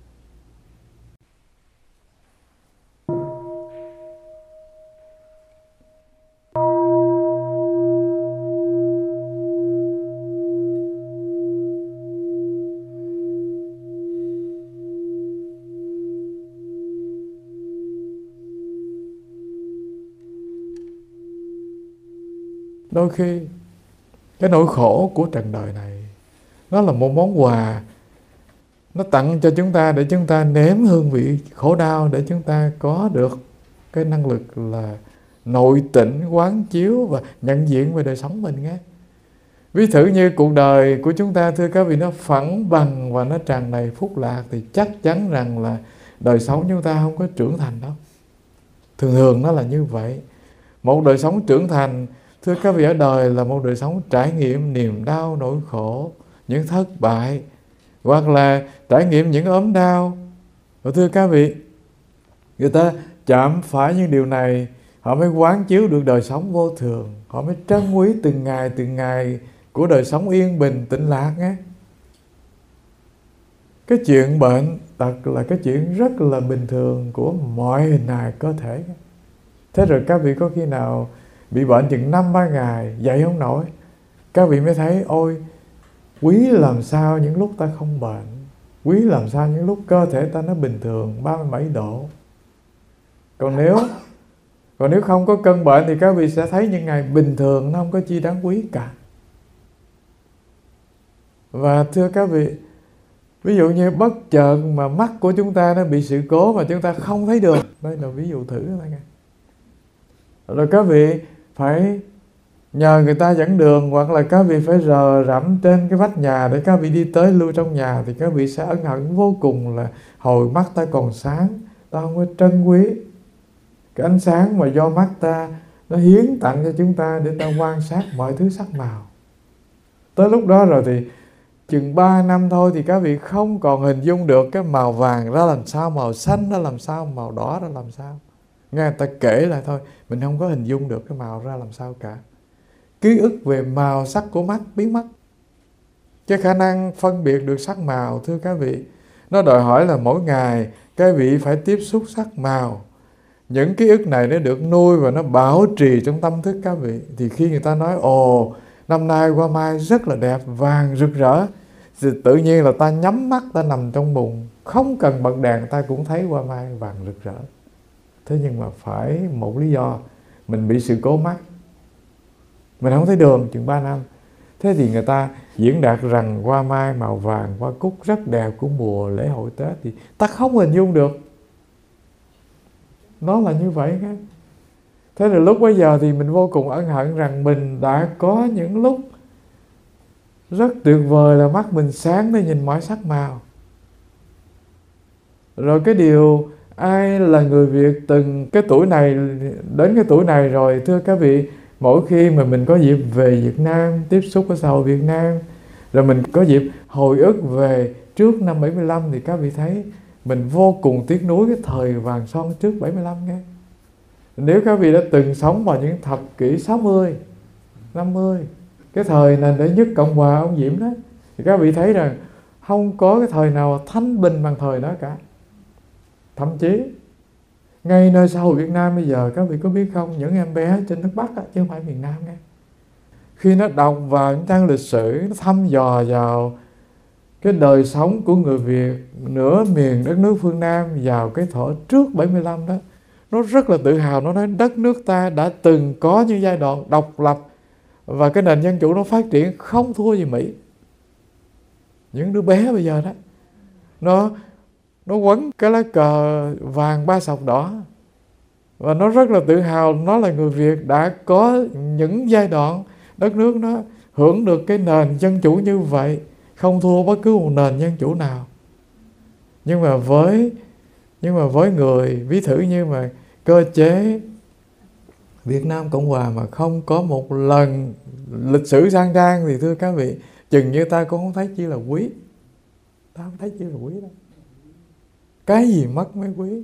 Đôi khi cái nỗi khổ của trần đời này nó là một món quà, nó tặng cho chúng ta để chúng ta nếm hương vị khổ đau, để chúng ta có được cái năng lực là nội tỉnh, quán chiếu và nhận diện về đời sống mình nghe. Ví thử như cuộc đời của chúng ta thưa các vị nó phẳng bằng và nó tràn đầy phúc lạc thì chắc chắn rằng là đời sống chúng ta không có trưởng thành đâu. Thường thường nó là như vậy. Một đời sống trưởng thành thưa các vị ở đời là một đời sống trải nghiệm niềm đau, nỗi khổ, những thất bại, hoặc là trải nghiệm những ốm đau. Và thưa các vị, người ta chạm phải những điều này, họ mới quán chiếu được đời sống vô thường, họ mới trân quý từng ngày từng ngày của đời sống yên bình tĩnh lạc nghe. Cái chuyện bệnh tật là cái chuyện rất là bình thường của mọi hình hài cơ thể. Thế rồi các vị có khi nào bị bệnh chừng năm ba ngày dậy không nổi, các vị mới thấy ôi quý làm sao những lúc ta không bệnh, quý làm sao những lúc cơ thể ta nó bình thường ba mươi bảy độ. Còn nếu Còn nếu không có cơn bệnh thì các vị sẽ thấy những ngày bình thường nó không có chi đáng quý cả. Và thưa các vị, ví dụ như bất chợt mà mắt của chúng ta nó bị sự cố mà chúng ta không thấy được, đây là ví dụ thử thôi nghe. Rồi các vị phải nhờ người ta dẫn đường, hoặc là các vị phải rờ rẫm trên cái vách nhà để các vị đi tới lui trong nhà, thì các vị sẽ ân hận vô cùng là hồi mắt ta còn sáng, ta không có trân quý cái ánh sáng mà do mắt ta nó hiến tặng cho chúng ta để ta quan sát mọi thứ sắc màu. Tới lúc đó rồi thì chừng ba năm thôi thì các vị không còn hình dung được cái màu vàng ra làm sao, màu xanh ra làm sao, màu đỏ ra làm sao. Nghe người ta kể lại thôi, mình không có hình dung được cái màu ra làm sao cả. Ký ức về màu sắc của mắt biến mất. Cái khả năng phân biệt được sắc màu, thưa các vị, nó đòi hỏi là mỗi ngày các vị phải tiếp xúc sắc màu. Những ký ức này nó được nuôi và nó bảo trì trong tâm thức các vị. Thì khi người ta nói ồ năm nay hoa mai rất là đẹp, vàng rực rỡ, thì tự nhiên là ta nhắm mắt, ta nằm trong bùn, không cần bật đèn ta cũng thấy hoa mai vàng rực rỡ. Thế nhưng mà phải một lý do, mình bị sự cố mắt, mình không thấy đường chừng ba năm. Thế thì người ta diễn đạt rằng hoa mai màu vàng, hoa cúc rất đẹp của mùa lễ hội Tết, thì ta không hình dung được nó là như vậy nghe. Thế rồi lúc bây giờ thì mình vô cùng ân hận rằng mình đã có những lúc rất tuyệt vời là mắt mình sáng để nhìn mọi sắc màu. Rồi cái điều ai là người Việt từng cái tuổi này đến cái tuổi này rồi, thưa các vị, mỗi khi mà mình có dịp về Việt Nam, tiếp xúc với xã hội Việt Nam, rồi mình có dịp hồi ức về trước năm bảy mươi lăm, thì các vị thấy mình vô cùng tiếc nuối cái thời vàng son trước bảy mươi lăm nghe. Nếu các vị đã từng sống vào những thập kỷ sáu mươi, năm mươi, cái thời này để nhất Cộng hòa ông Diệm đó, thì các vị thấy rằng không có cái thời nào thanh bình bằng thời đó cả. Thậm chí ngay nơi xã hội Việt Nam bây giờ, các vị có biết không, những em bé trên đất Bắc đó, chứ không phải miền Nam nghe, khi nó đọc vào những trang lịch sử, nó thăm dò vào cái đời sống của người Việt nửa miền đất nước phương Nam vào cái thuở trước bảy mươi lăm đó, nó rất là tự hào. Nó nói đất nước ta đã từng có những giai đoạn độc lập và cái nền dân chủ nó phát triển không thua gì Mỹ. Những đứa bé bây giờ đó, nó nó quấn cái lá cờ vàng ba sọc đỏ, và nó rất là tự hào nó là người Việt đã có những giai đoạn đất nước nó hưởng được cái nền dân chủ như vậy, không thua bất cứ một nền dân chủ nào. Nhưng mà với nhưng mà với người, ví thử như mà cơ chế Việt Nam Cộng Hòa mà không có một lần lịch sử sang trang, thì thưa các vị, chừng như ta cũng không thấy chi là quý. Ta không thấy chi là quý đâu. Cái gì mất mới quý.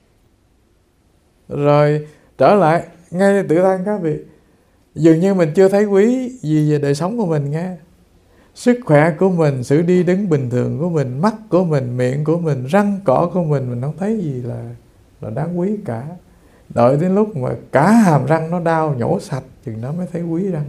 Rồi trở lại ngay tự thân các vị, dường như mình chưa thấy quý gì về đời sống của mình nghe. Sức khỏe của mình, sự đi đứng bình thường của mình, mắt của mình, miệng của mình, răng cỏ của mình, mình không thấy gì là, là đáng quý cả. Đợi đến lúc mà cả hàm răng nó đau nhổ sạch, chừng đó mới thấy quý răng.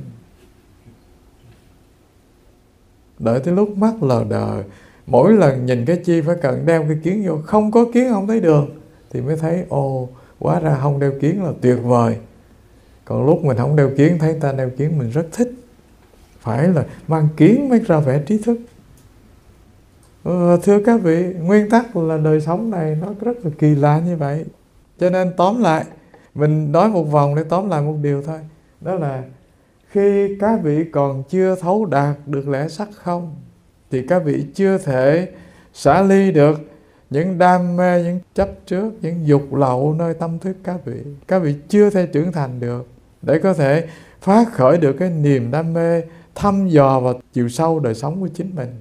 Đợi tới lúc mắt lờ đờ, mỗi lần nhìn cái chi phải cần đeo cái kiến vô, không có kiến không thấy đường, thì mới thấy ồ, hóa ra không đeo kiến là tuyệt vời. Còn lúc mình không đeo kiến, thấy ta đeo kiến mình rất thích. Phải là mang kiến mới ra vẻ trí thức. Ờ, thưa các vị, nguyên tắc là đời sống này nó rất là kỳ lạ như vậy. Cho nên tóm lại, mình nói một vòng để tóm lại một điều thôi. Đó là khi các vị còn chưa thấu đạt được lẽ sắc không, thì các vị chưa thể xả ly được những đam mê, những chấp trước, những dục lậu nơi tâm thức các vị. Các vị chưa thể trưởng thành được để có thể phát khởi được cái niềm đam mê, thăm dò vào chiều sâu đời sống của chính mình.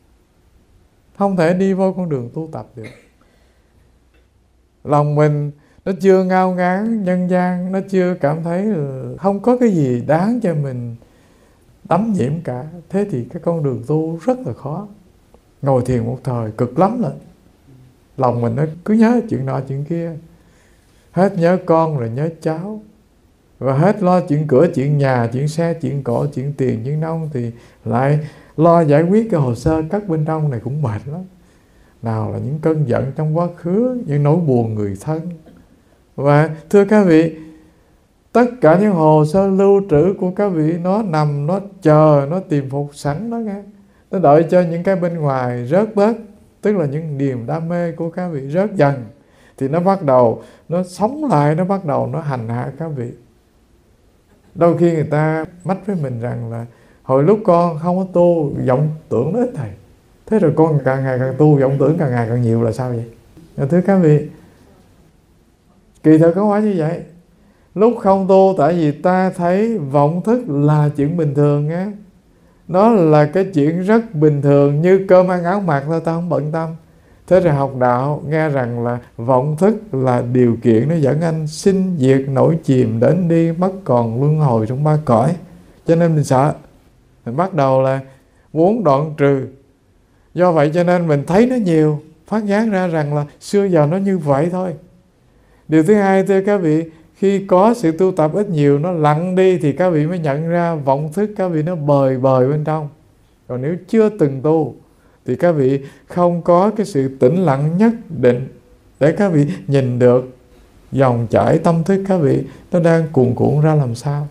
Không thể đi vô con đường tu tập được. Lòng mình nó chưa ngao ngán nhân gian, nó chưa cảm thấy là không có cái gì đáng cho mình đắm nhiễm cả. Thế thì cái con đường tu rất là khó. Ngồi thiền một thời cực lắm rồi, lòng mình nó cứ nhớ chuyện nọ chuyện kia, hết nhớ con rồi nhớ cháu, và hết lo chuyện cửa, chuyện nhà, chuyện xe, chuyện cộ, chuyện tiền, chuyện nông, thì lại lo giải quyết cái hồ sơ cất bên trong này cũng mệt lắm. Nào là những cơn giận trong quá khứ, những nỗi buồn người thân. Và thưa các vị, tất cả những hồ sơ lưu trữ của các vị nó nằm, nó chờ, nó tìm phục sẵn đó nghe. Nó đợi cho những cái bên ngoài rớt bớt, tức là những niềm đam mê của các vị rớt dần, thì nó bắt đầu, nó sống lại, nó bắt đầu nó hành hạ các vị. Đôi khi người ta mách với mình rằng là hồi lúc con không có tu, vọng tưởng nó ít thầy. Thế rồi con càng ngày càng tu, vọng tưởng càng ngày càng nhiều là sao vậy? Thưa các vị, kỳ thực không phải như vậy. Lúc không tu, tại vì ta thấy vọng thức là chuyện bình thường nghe. Nó là cái chuyện rất bình thường, như cơm ăn áo mặc thôi, ta không bận tâm. Thế rồi học đạo nghe rằng là vọng thức là điều kiện nó dẫn anh sinh diệt nổi chìm, đến đi mất còn luân hồi trong ba cõi. Cho nên mình sợ, mình bắt đầu là muốn đoạn trừ. Do vậy cho nên mình thấy nó nhiều, phát giác ra rằng là xưa giờ nó như vậy thôi. Điều thứ hai, thưa các vị, khi có sự tu tập ít nhiều, nó lặng đi thì các vị mới nhận ra vọng thức các vị nó bời bời bên trong. Còn nếu chưa từng tu thì các vị không có cái sự tĩnh lặng nhất định để các vị nhìn được dòng chảy tâm thức các vị nó đang cuồn cuộn ra làm sao.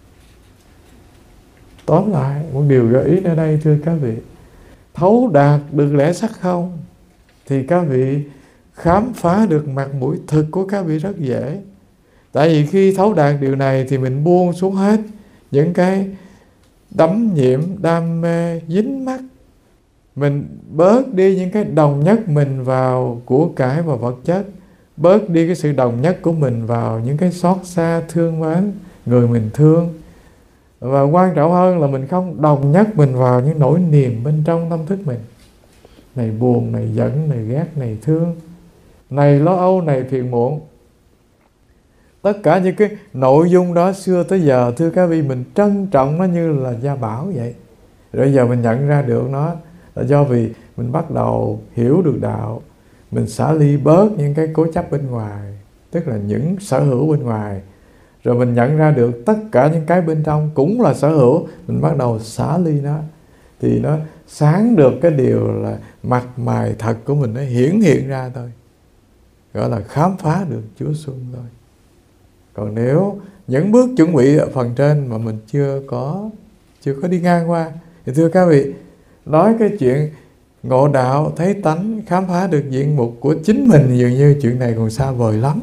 Tóm lại, một điều gợi ý ở đây thưa các vị, thấu đạt được lẽ sắc không thì các vị khám phá được mặt mũi thực của các vị rất dễ. Tại vì khi thấu đạt điều này thì mình buông xuống hết những cái đắm nhiễm, đam mê, dính mắc. Mình bớt đi những cái đồng nhất mình vào của cải và vật chất, bớt đi cái sự đồng nhất của mình vào những cái xót xa thương mến người mình thương. Và quan trọng hơn là mình không đồng nhất mình vào những nỗi niềm bên trong tâm thức mình. Này buồn, này giận, này ghét, này thương, này lo âu, này phiền muộn. Tất cả những cái nội dung đó xưa tới giờ, thưa các vị, mình trân trọng nó như là gia bảo vậy. Rồi giờ mình nhận ra được nó là do vì mình bắt đầu hiểu được đạo. Mình xả ly bớt những cái cố chấp bên ngoài, tức là những sở hữu bên ngoài. Rồi mình nhận ra được tất cả những cái bên trong cũng là sở hữu. Mình bắt đầu xả ly nó, thì nó sáng được cái điều là mặt mày thật của mình nó hiển hiện ra thôi. Gọi là khám phá được Chúa Xuân thôi. Còn nếu những bước chuẩn bị ở phần trên mà mình chưa có chưa có đi ngang qua thì thưa các vị, nói cái chuyện ngộ đạo, thấy tánh, khám phá được diện mục của chính mình, dường như chuyện này còn xa vời lắm.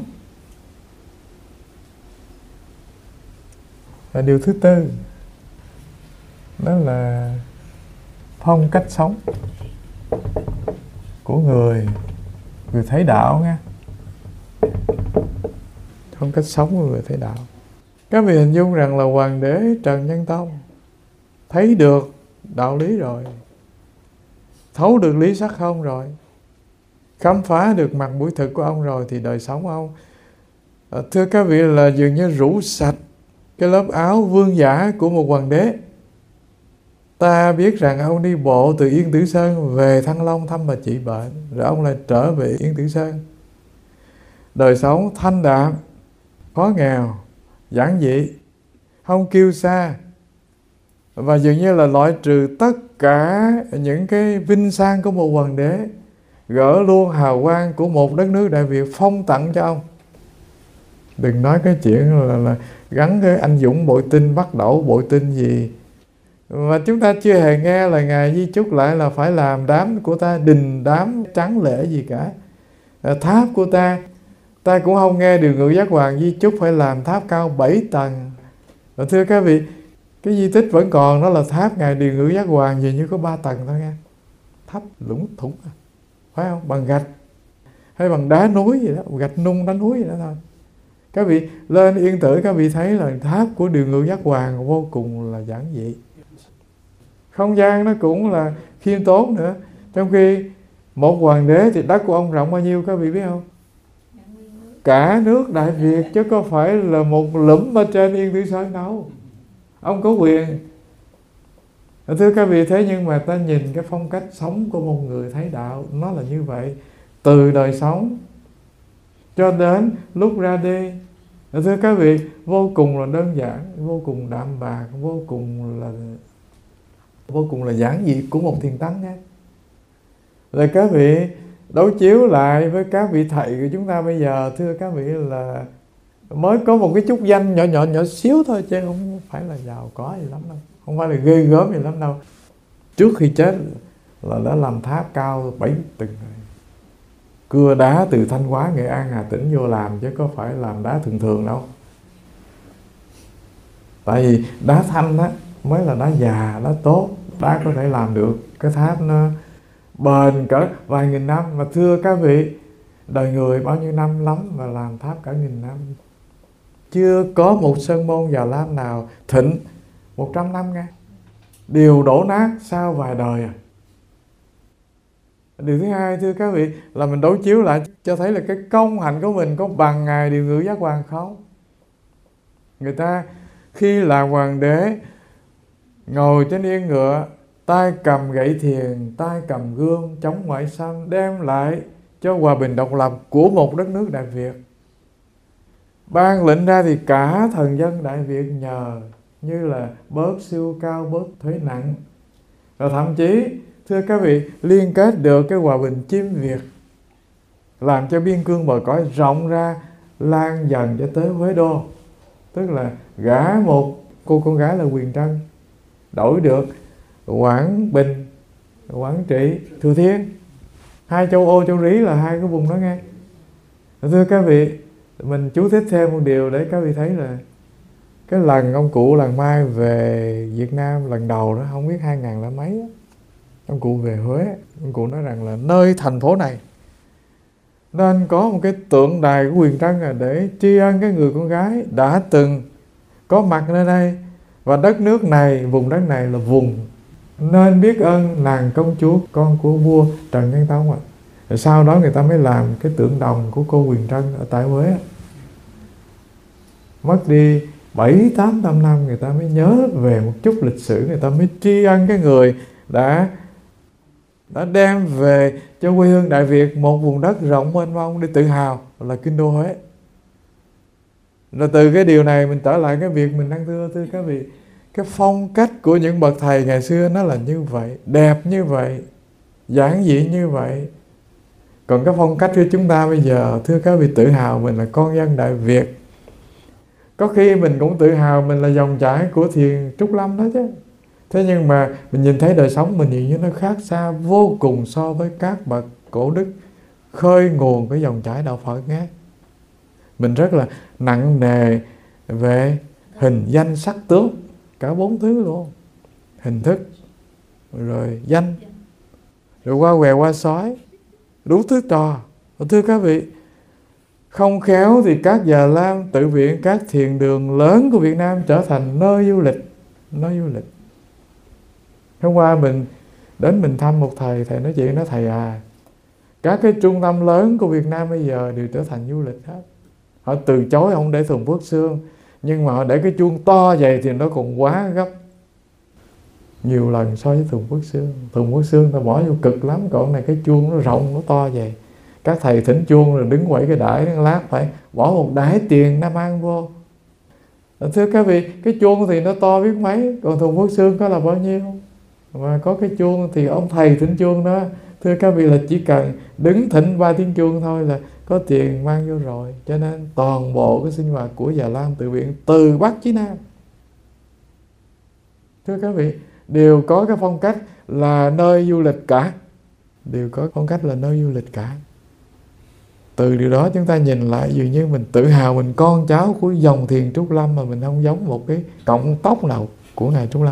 Và điều thứ tư, đó là phong cách sống của người người thấy đạo nha. Phong cách sống của người thấy đạo. Các vị hình dung rằng là Hoàng đế Trần Nhân Tông thấy được đạo lý rồi, thấu được lý sắc không rồi, khám phá được mặt mũi thực của ông rồi, thì đời sống ông, à, thưa các vị, là dường như rũ sạch cái lớp áo vương giả của một hoàng đế. Ta biết rằng ông đi bộ từ Yên Tử Sơn về Thăng Long thăm bà trị bệnh, rồi ông lại trở về Yên Tử Sơn. Đời sống thanh đạm, khó nghèo, giản dị, không kiêu sa, và dường như là loại trừ tất cả những cái vinh sang của một hoàng đế, gỡ luôn hào quang của một đất nước Đại Việt phong tặng cho ông. Đừng nói cái chuyện là, là gắn cái anh dũng bội tinh, bắt đẩu bội tinh gì. Mà chúng ta chưa hề nghe là Ngài di chúc lại là phải làm đám của ta đình đám tráng lễ gì cả. Tháp của ta, ta cũng không nghe Điều Ngự Giác Hoàng di chúc phải làm tháp cao bảy tầng. Và thưa các vị, cái di tích vẫn còn, đó là tháp Ngài Điều Ngự Giác Hoàng dường như có ba tầng thôi nghe. Tháp lũng thủng, phải không? Bằng gạch hay bằng đá núi gì đó, gạch nung đá núi gì đó thôi. Các vị lên Yên Tử, các vị thấy là tháp của Điều Ngự Giác Hoàng vô cùng là giản dị. Không gian nó cũng là khiêm tốn nữa. Trong khi một hoàng đế thì đất của ông rộng bao nhiêu các vị biết không? cả nước Đại Việt, chứ có phải là một lũm ở trên Yên Tử Sơn đâu. Ông có quyền. Thưa các vị, thế nhưng mà ta nhìn cái phong cách sống của một người thấy đạo, nó là như vậy. Từ đời sống cho đến lúc ra đi, thưa các vị, vô cùng là đơn giản, vô cùng đạm bạc, vô cùng là vô cùng là giản dị của một thiền tánh nhé. Rồi các vị đối chiếu lại với các vị thầy của chúng ta bây giờ, thưa các vị, là mới có một cái chút danh nhỏ nhỏ nhỏ xíu thôi, chứ không phải là giàu có gì lắm đâu, không phải là ghê gớm gì lắm đâu. Trước khi chết là đã làm tháp cao bảy tầng rồi, cưa đá từ Thanh Hóa, Nghệ An, Hà Tĩnh vô làm, chứ có phải làm đá thường thường đâu. Tại vì đá thanh đó mới là đá già, đá tốt, đá có thể làm được cái tháp nó bền cỡ vài nghìn năm. Mà thưa các vị, đời người bao nhiêu năm lắm mà làm tháp cả nghìn năm. Chưa có một sơn môn Già Lam nào thịnh một trăm năm nghe, đều đổ nát sau vài đời à. Điều thứ hai, thưa các vị, là mình đối chiếu lại cho thấy là cái công hạnh của mình có bằng Ngài Điều Ngự Giác Hoàng không? Người ta khi làm hoàng đế, ngồi trên yên ngựa, tay cầm gậy thiền, tay cầm gươm, chống ngoại xâm, đem lại cho hòa bình độc lập của một đất nước Đại Việt. Ban lệnh ra thì cả thần dân Đại Việt nhờ, như là bớt siêu cao, bớt thuế nặng. Và thậm chí, thưa các vị, liên kết được cái hòa bình chim Việt, làm cho biên cương bờ cõi rộng ra, lan dần cho tới Huế Đô. Tức là gả một cô con gái là Quyền Trân, đổi được Quảng Bình, Quảng Trị, Thừa Thiên. Hai châu Ô, châu Rí là hai cái vùng đó nghe. Thưa các vị, mình chú thích thêm một điều để các vị thấy là cái lần ông cụ Làng Mai về Việt Nam lần đầu đó, không biết hai ngàn là mấy đó, ông cụ về Huế, ông cụ nói rằng là nơi thành phố này nên có một cái tượng đài của Quyền Trân là để tri ân cái người con gái đã từng có mặt nơi đây. Và đất nước này, vùng đất này là vùng nên biết ơn nàng công chúa con của vua Trần Nhân Tông ạ. À. Sau đó người ta mới làm cái tượng đồng của cô Quyền Trân ở tại Huế. Mất đi bảy tám trăm năm người ta mới nhớ về một chút lịch sử, người ta mới tri ân cái người đã đã đem về cho quê hương Đại Việt một vùng đất rộng mênh mông để tự hào là kinh đô Huế. Rồi từ cái điều này mình trở lại cái việc mình đang thưa thưa các vị, cái phong cách của những bậc thầy ngày xưa nó là như vậy, đẹp như vậy, giản dị như vậy. Còn cái phong cách của chúng ta bây giờ, thưa các vị, tự hào mình là con dân Đại Việt. Có khi mình cũng tự hào mình là dòng chảy của thiền Trúc Lâm đó chứ. Thế nhưng mà mình nhìn thấy đời sống mình như nó khác xa vô cùng so với các bậc cổ đức khơi nguồn cái dòng chảy đạo Phật nghe. Mình rất là nặng nề về hình danh sắc tướng, cả bốn thứ luôn. Hình thức, rồi danh, rồi qua què qua sói, đủ thứ trò. Thưa các vị, không khéo thì các Già Lam, tự viện, các thiền đường lớn của Việt Nam trở thành nơi du lịch. Nơi du lịch. Hôm qua mình đến mình thăm một thầy, thầy nói chuyện, nói thầy à, các cái trung tâm lớn của Việt Nam bây giờ đều trở thành du lịch hết. Họ từ chối không để Thường Phước Xương, nhưng mà họ để cái chuông to vậy thì nó còn quá gấp nhiều lần so với Thường Phước Xương. Thường Phước Xương ta bỏ vô cực lắm, còn này cái chuông nó rộng, nó to vậy. Các thầy thỉnh chuông rồi đứng quẩy cái đãi, lát phải bỏ một đãi tiền Nam An vô. Thưa các vị, cái chuông thì nó to biết mấy, còn Thường Phước Xương có là bao nhiêu? Mà có cái chuông thì ông thầy thỉnh chuông đó, thưa các vị, là chỉ cần đứng thỉnh ba tiếng chuông thôi là có tiền mang vô rồi. Cho nên toàn bộ cái sinh hoạt của Già Lam Tự Viện từ Bắc chí Nam, thưa các vị, đều có cái phong cách là nơi du lịch cả. Đều có phong cách là nơi du lịch cả. Từ điều đó chúng ta nhìn lại dường như mình tự hào mình con cháu của dòng thiền Trúc Lâm, mà mình không giống một cái cọng tóc nào của Ngài Trúc Lâm.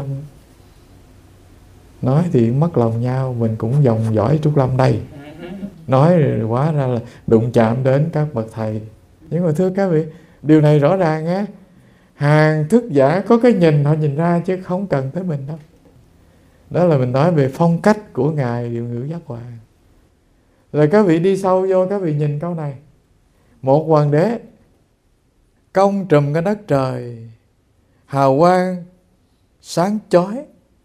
Nói thì mất lòng nhau, mình cũng dòng dõi Trúc Lâm đây. Nói rồi quá ra là đụng chạm đến các bậc thầy. Nhưng mà thưa các vị, điều này rõ ràng á, hàng thức giả có cái nhìn họ nhìn ra chứ không cần tới mình đâu. Đó là mình nói về phong cách của Ngài Điều Ngự Giác Hoàng. Rồi các vị đi sâu vô, các vị nhìn câu này. một hoàng đế công trùm cái đất trời, hào quang sáng chói,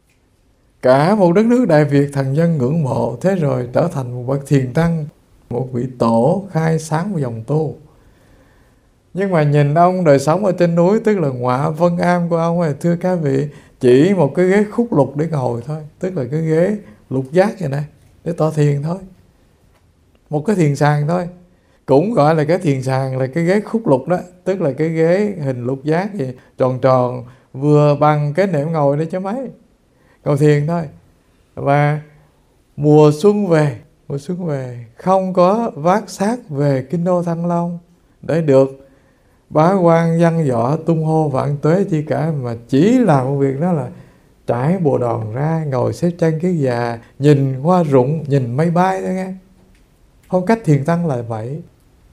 cả một đất nước Đại Việt thần dân ngưỡng mộ. Thế rồi trở thành một bậc thiền tăng, một vị tổ khai sáng một dòng tu. Nhưng mà nhìn ông đời sống ở trên núi, tức là ngọa Vân Am của ông ấy, thưa các vị, chỉ một cái ghế khúc lục để ngồi thôi, tức là cái ghế lục giác vậy nè, để tọa thiền thôi, một cái thiền sàn thôi. Cũng gọi là cái thiền sàn là cái ghế khúc lục đó, tức là cái ghế hình lục giác vậy, tròn tròn, vừa bằng cái nệm ngồi đó chứ mấy, ngồi thiền thôi. Và mùa xuân về, mùa xuân về không có vác xác về kinh đô Thăng Long để được bá quan văn võ tung hô vạn tuế chi cả, mà chỉ làm một việc đó là trải bộ đòn ra, ngồi xếp chân kiết già, nhìn hoa rụng, nhìn mây bay thôi nghe. Phong cách thiền tăng là vậy.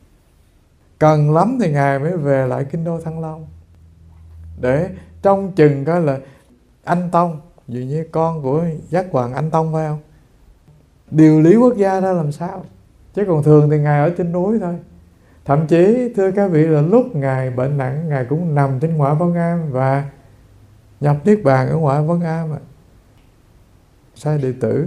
Cần lắm thì Ngài mới về lại kinh đô Thăng Long để trông chừng coi là anh Tông, dường như con của Giác Hoàng anh Tông phải không, điều lý quốc gia ra làm sao. Chứ còn thường thì Ngài ở trên núi thôi. Thậm chí thưa các vị là lúc Ngài bệnh nặng, Ngài cũng nằm trên ngọa Vân Am và nhập niết bàn ở ngọa Vân Am. À, sai đệ tử,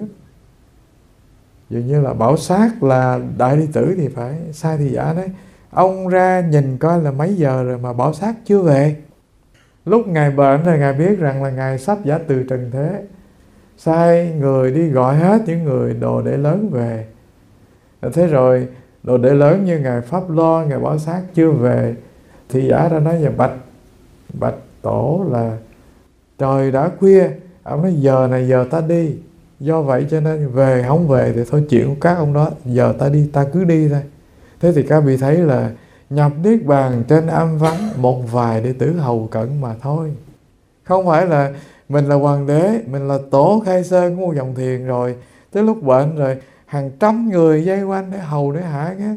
dường như là bảo sát là đại đệ tử thì phải, sai thì giả đấy. Ông ra nhìn coi là mấy giờ rồi mà bảo sát chưa về. Lúc Ngài bệnh thì Ngài biết rằng là Ngài sắp giả từ trần thế, sai người đi gọi hết những người đồ đệ lớn về. Thế rồi đồ đệ lớn như Ngài Pháp Lo, Ngài Bảo Sát chưa về, thì giả ra nói là bạch bạch tổ là trời đã khuya, ông nói giờ này giờ ta đi, do vậy cho nên về không về thì thôi chuyện của các ông đó, giờ ta đi ta cứ đi thôi. Thế thì các vị thấy là nhập niết bàn trên am vắng, một vài đệ tử hầu cận mà thôi. Không phải là mình là hoàng đế, mình là tổ khai sơn của một dòng thiền, rồi tới lúc bệnh rồi hàng trăm người dây quanh để hầu để hạ nghe.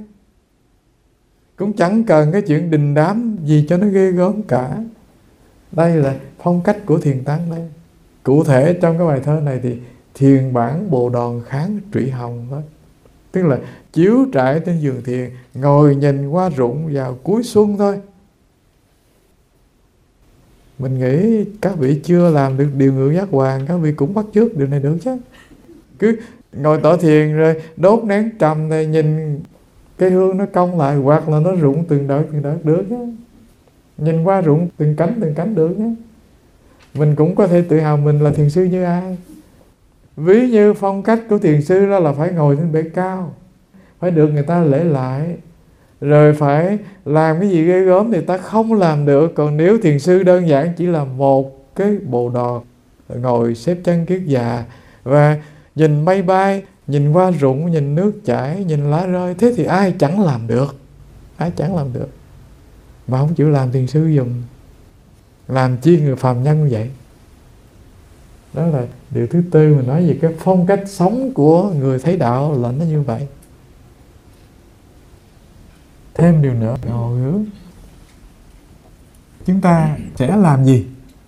Cũng chẳng cần cái chuyện đình đám gì cho nó ghê gớm cả. Đây là phong cách của thiền tăng đây. Cụ thể trong cái bài thơ này thì thiền bản bồ đòn kháng trụy hồng thôi, tức là chiếu trải trên giường thiền, ngồi nhìn qua rụng vào cuối xuân thôi. Mình nghĩ các vị chưa làm được điều ngự giác hoàng, các vị cũng bắt chước điều này được chứ. Cứ ngồi tọa thiền rồi đốt nén trầm này, nhìn cái hương nó cong lại, hoặc là nó rụng từng đợt từng đợt được nhé. Nhìn qua rụng từng cánh từng cánh được nhé. Mình cũng có thể tự hào mình là thiền sư như ai. Ví như phong cách của thiền sư đó là phải ngồi trên bệ cao, phải được người ta lễ lại, rồi phải làm cái gì ghê gớm thì ta không làm được. Còn nếu thiền sư đơn giản chỉ là một cái bồ đòn, ngồi xếp chân kiết già và nhìn mây bay, nhìn hoa rụng, nhìn nước chảy, nhìn lá rơi, thế thì ai chẳng làm được, ai chẳng làm được. Mà không chịu làm thiền sư dùm, làm chi người phàm nhân như vậy. Đó là điều thứ tư mình nói về cái phong cách sống của người thấy đạo là nó như vậy. Thêm điều nữa, ngồi hướng chúng ta sẽ làm gì?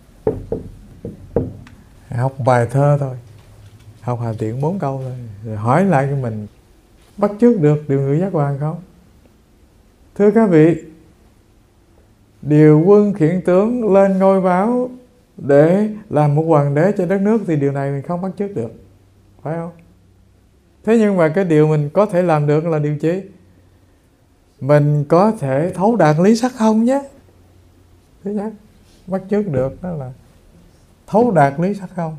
Học bài thơ thôi, học Hà Tiện bốn câu thôi, rồi hỏi lại cho mình bắt chước được điều ngự giác hoàng không? Thưa các vị, điều quân khiển tướng lên ngôi báo để làm một hoàng đế cho đất nước thì điều này mình không bắt chước được, phải không? Thế nhưng mà cái điều mình có thể làm được là điều chi? Mình có thể thấu đạt lý sắc không nhé. Thứ nhất, bắt chước được đó là thấu đạt lý sắc không.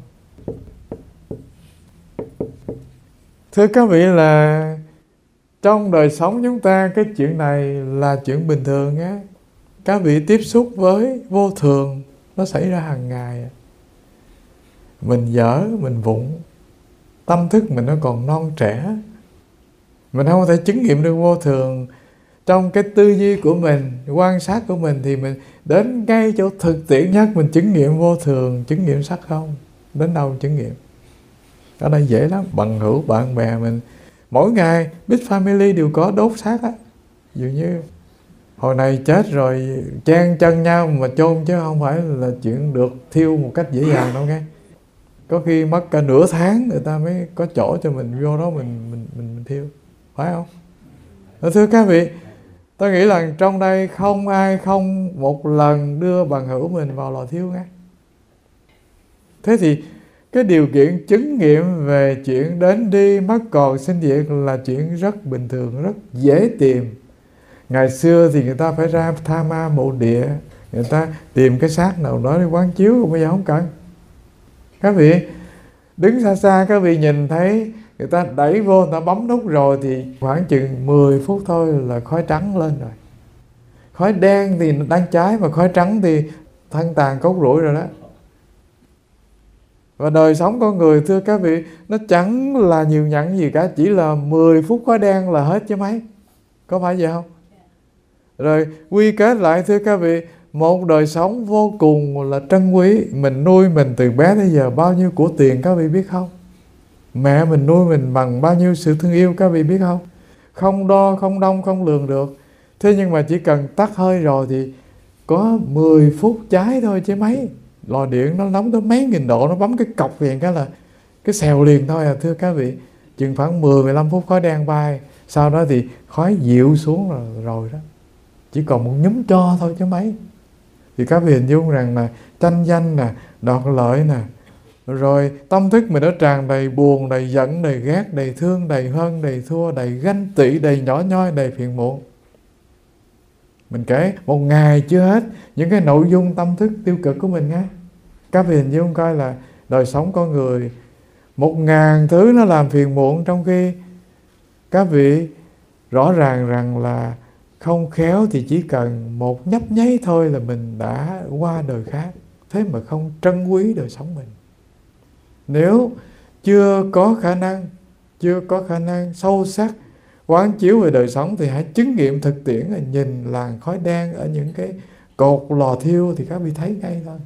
Thưa các vị là trong đời sống chúng ta cái chuyện này là chuyện bình thường nhé. Các vị tiếp xúc với vô thường, nó xảy ra hàng ngày. Mình dở, mình vụng, tâm thức mình nó còn non trẻ, mình không thể chứng nghiệm được vô thường. Trong cái tư duy của mình, quan sát của mình thì mình đến ngay chỗ thực tiễn nhất, mình chứng nghiệm vô thường, chứng nghiệm sắc không. Đến đâu chứng nghiệm? Ở đây dễ lắm, bằng hữu, bạn bè mình mỗi ngày Big Family đều có đốt xác á. Dường như hồi này chết rồi chen chân nhau mà chôn, chứ không phải là chuyện được thiêu một cách dễ dàng đâu nghe. Có khi mất cả nửa tháng người ta mới có chỗ cho mình vô đó mình mình mình, mình thiêu, phải không? Thưa các vị, Tôi nghĩ là trong đây không ai không một lần đưa bằng hữu mình vào lò thiêu nghe. Thế thì cái điều kiện chứng nghiệm về chuyện đến đi mất còn sinh diệt là chuyện rất bình thường, rất dễ tìm. Ngày xưa thì người ta phải ra Tha Ma Mộ Địa, người ta tìm cái xác nào đó để quán chiếu, bây giờ không cần. Các vị đứng xa xa, các vị nhìn thấy người ta đẩy vô, người ta bấm nút rồi thì khoảng chừng mười phút thôi là khói trắng lên rồi. Khói đen thì đang cháy, mà khói trắng thì thân tàn cốt rủi rồi đó. Và đời sống con người, thưa các vị, nó chẳng là nhiều nhặn gì cả, chỉ là mười phút khói đen là hết chứ mấy. Có phải vậy không? Rồi quy kết lại, thưa các vị, một đời sống vô cùng là trân quý. Mình nuôi mình từ bé tới giờ bao nhiêu của tiền các vị biết không? Mẹ mình nuôi mình bằng bao nhiêu sự thương yêu các vị biết không? Không đo, không đong, không lường được. Thế nhưng mà chỉ cần tắt hơi rồi thì có mười phút cháy thôi chứ mấy. Lò điện nó nóng tới mấy nghìn độ, nó bấm cái cọc liền cái là cái xèo liền thôi à, thưa các vị. Chừng khoảng mười mười lăm phút khói đen bay, sau đó thì khói dịu xuống rồi, rồi đó. Chỉ còn một nhúm tro thôi chứ mấy. Thì các vị hình dung rằng là tranh danh nè, đoạt lợi nè, rồi tâm thức mình nó tràn đầy buồn, đầy giận, đầy ghét, đầy thương, đầy hơn, đầy thua, đầy ganh tị, đầy nhỏ nhoi, đầy phiền muộn. Mình kể một ngày chưa hết những cái nội dung tâm thức tiêu cực của mình nghe. Các vị hình dung coi là đời sống con người một ngàn thứ nó làm phiền muộn, trong khi các vị rõ ràng rằng là không khéo thì chỉ cần một nhấp nháy thôi là mình đã qua đời khác. Thế mà không trân quý đời sống mình. Nếu chưa có khả năng, chưa có khả năng sâu sắc quán chiếu về đời sống thì hãy chứng nghiệm thực tiễn, là nhìn làn khói đen ở những cái cột lò thiêu thì các vị thấy ngay thôi.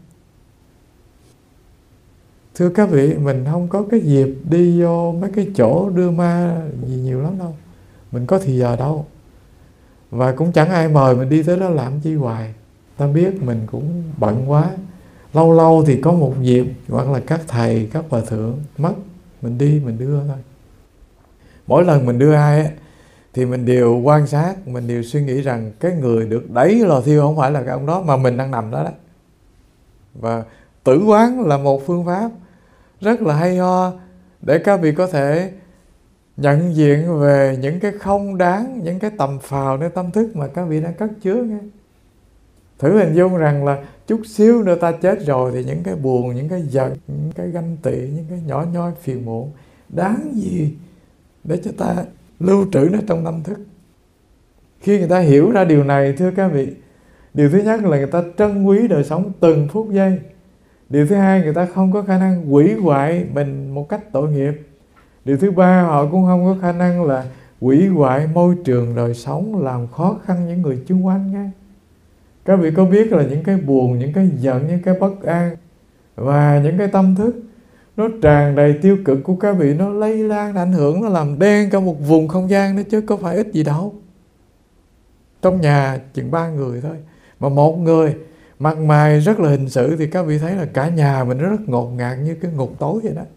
Thưa các vị, mình không có cái dịp đi vô mấy cái chỗ đưa ma gì nhiều lắm đâu. Mình có thì giờ đâu. Và cũng chẳng ai mời mình đi tới đó làm chi hoài. Ta biết mình cũng bận quá. Lâu lâu thì có một dịp, hoặc là các thầy, các hòa thượng mất, mình đi mình đưa thôi. Mỗi lần mình đưa ai ấy, thì mình đều quan sát, mình đều suy nghĩ rằng cái người được đẩy lò thiêu không phải là cái ông đó, mà mình đang nằm đó đó. Và tử quán là một phương pháp rất là hay ho để các vị có thể nhận diện về những cái không đáng, những cái tầm phào nơi tâm thức mà các vị đang cất chứa nghe. Thử hình dung rằng là chút xíu nữa ta chết rồi thì những cái buồn, những cái giận, những cái ganh tị, những cái nhỏ nhoi phiền muộn đáng gì để cho ta lưu trữ nó trong tâm thức. Khi người ta hiểu ra điều này, thưa các vị, điều thứ nhất là người ta trân quý đời sống từng phút giây. Điều thứ hai, người ta không có khả năng hủy hoại mình một cách tội nghiệp. Điều thứ ba, họ cũng không có khả năng là hủy hoại môi trường đời sống, làm khó khăn những người xung quanh nghe. Các vị có biết là những cái buồn, những cái giận, những cái bất an và những cái tâm thức nó tràn đầy tiêu cực của các vị, nó lây lan, nó ảnh hưởng, nó làm đen cả một vùng không gian đó chứ có phải ít gì đâu. Trong nhà chừng ba người thôi, mà một người mặt mày rất là hình sự thì các vị thấy là cả nhà mình nó rất ngột ngạt như cái ngục tối vậy đó.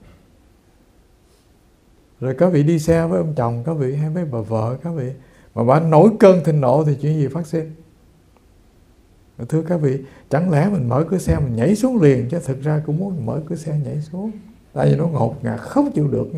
Rồi các vị đi xe với ông chồng các vị hay với bà vợ các vị, mà bà nổi cơn thịnh nộ thì chuyện gì phát sinh? Thưa các vị, chẳng lẽ mình mở cửa xe mình nhảy xuống liền, chứ thực ra cũng muốn mở cửa xe nhảy xuống, tại vì nó ngột ngạt không chịu được nghe.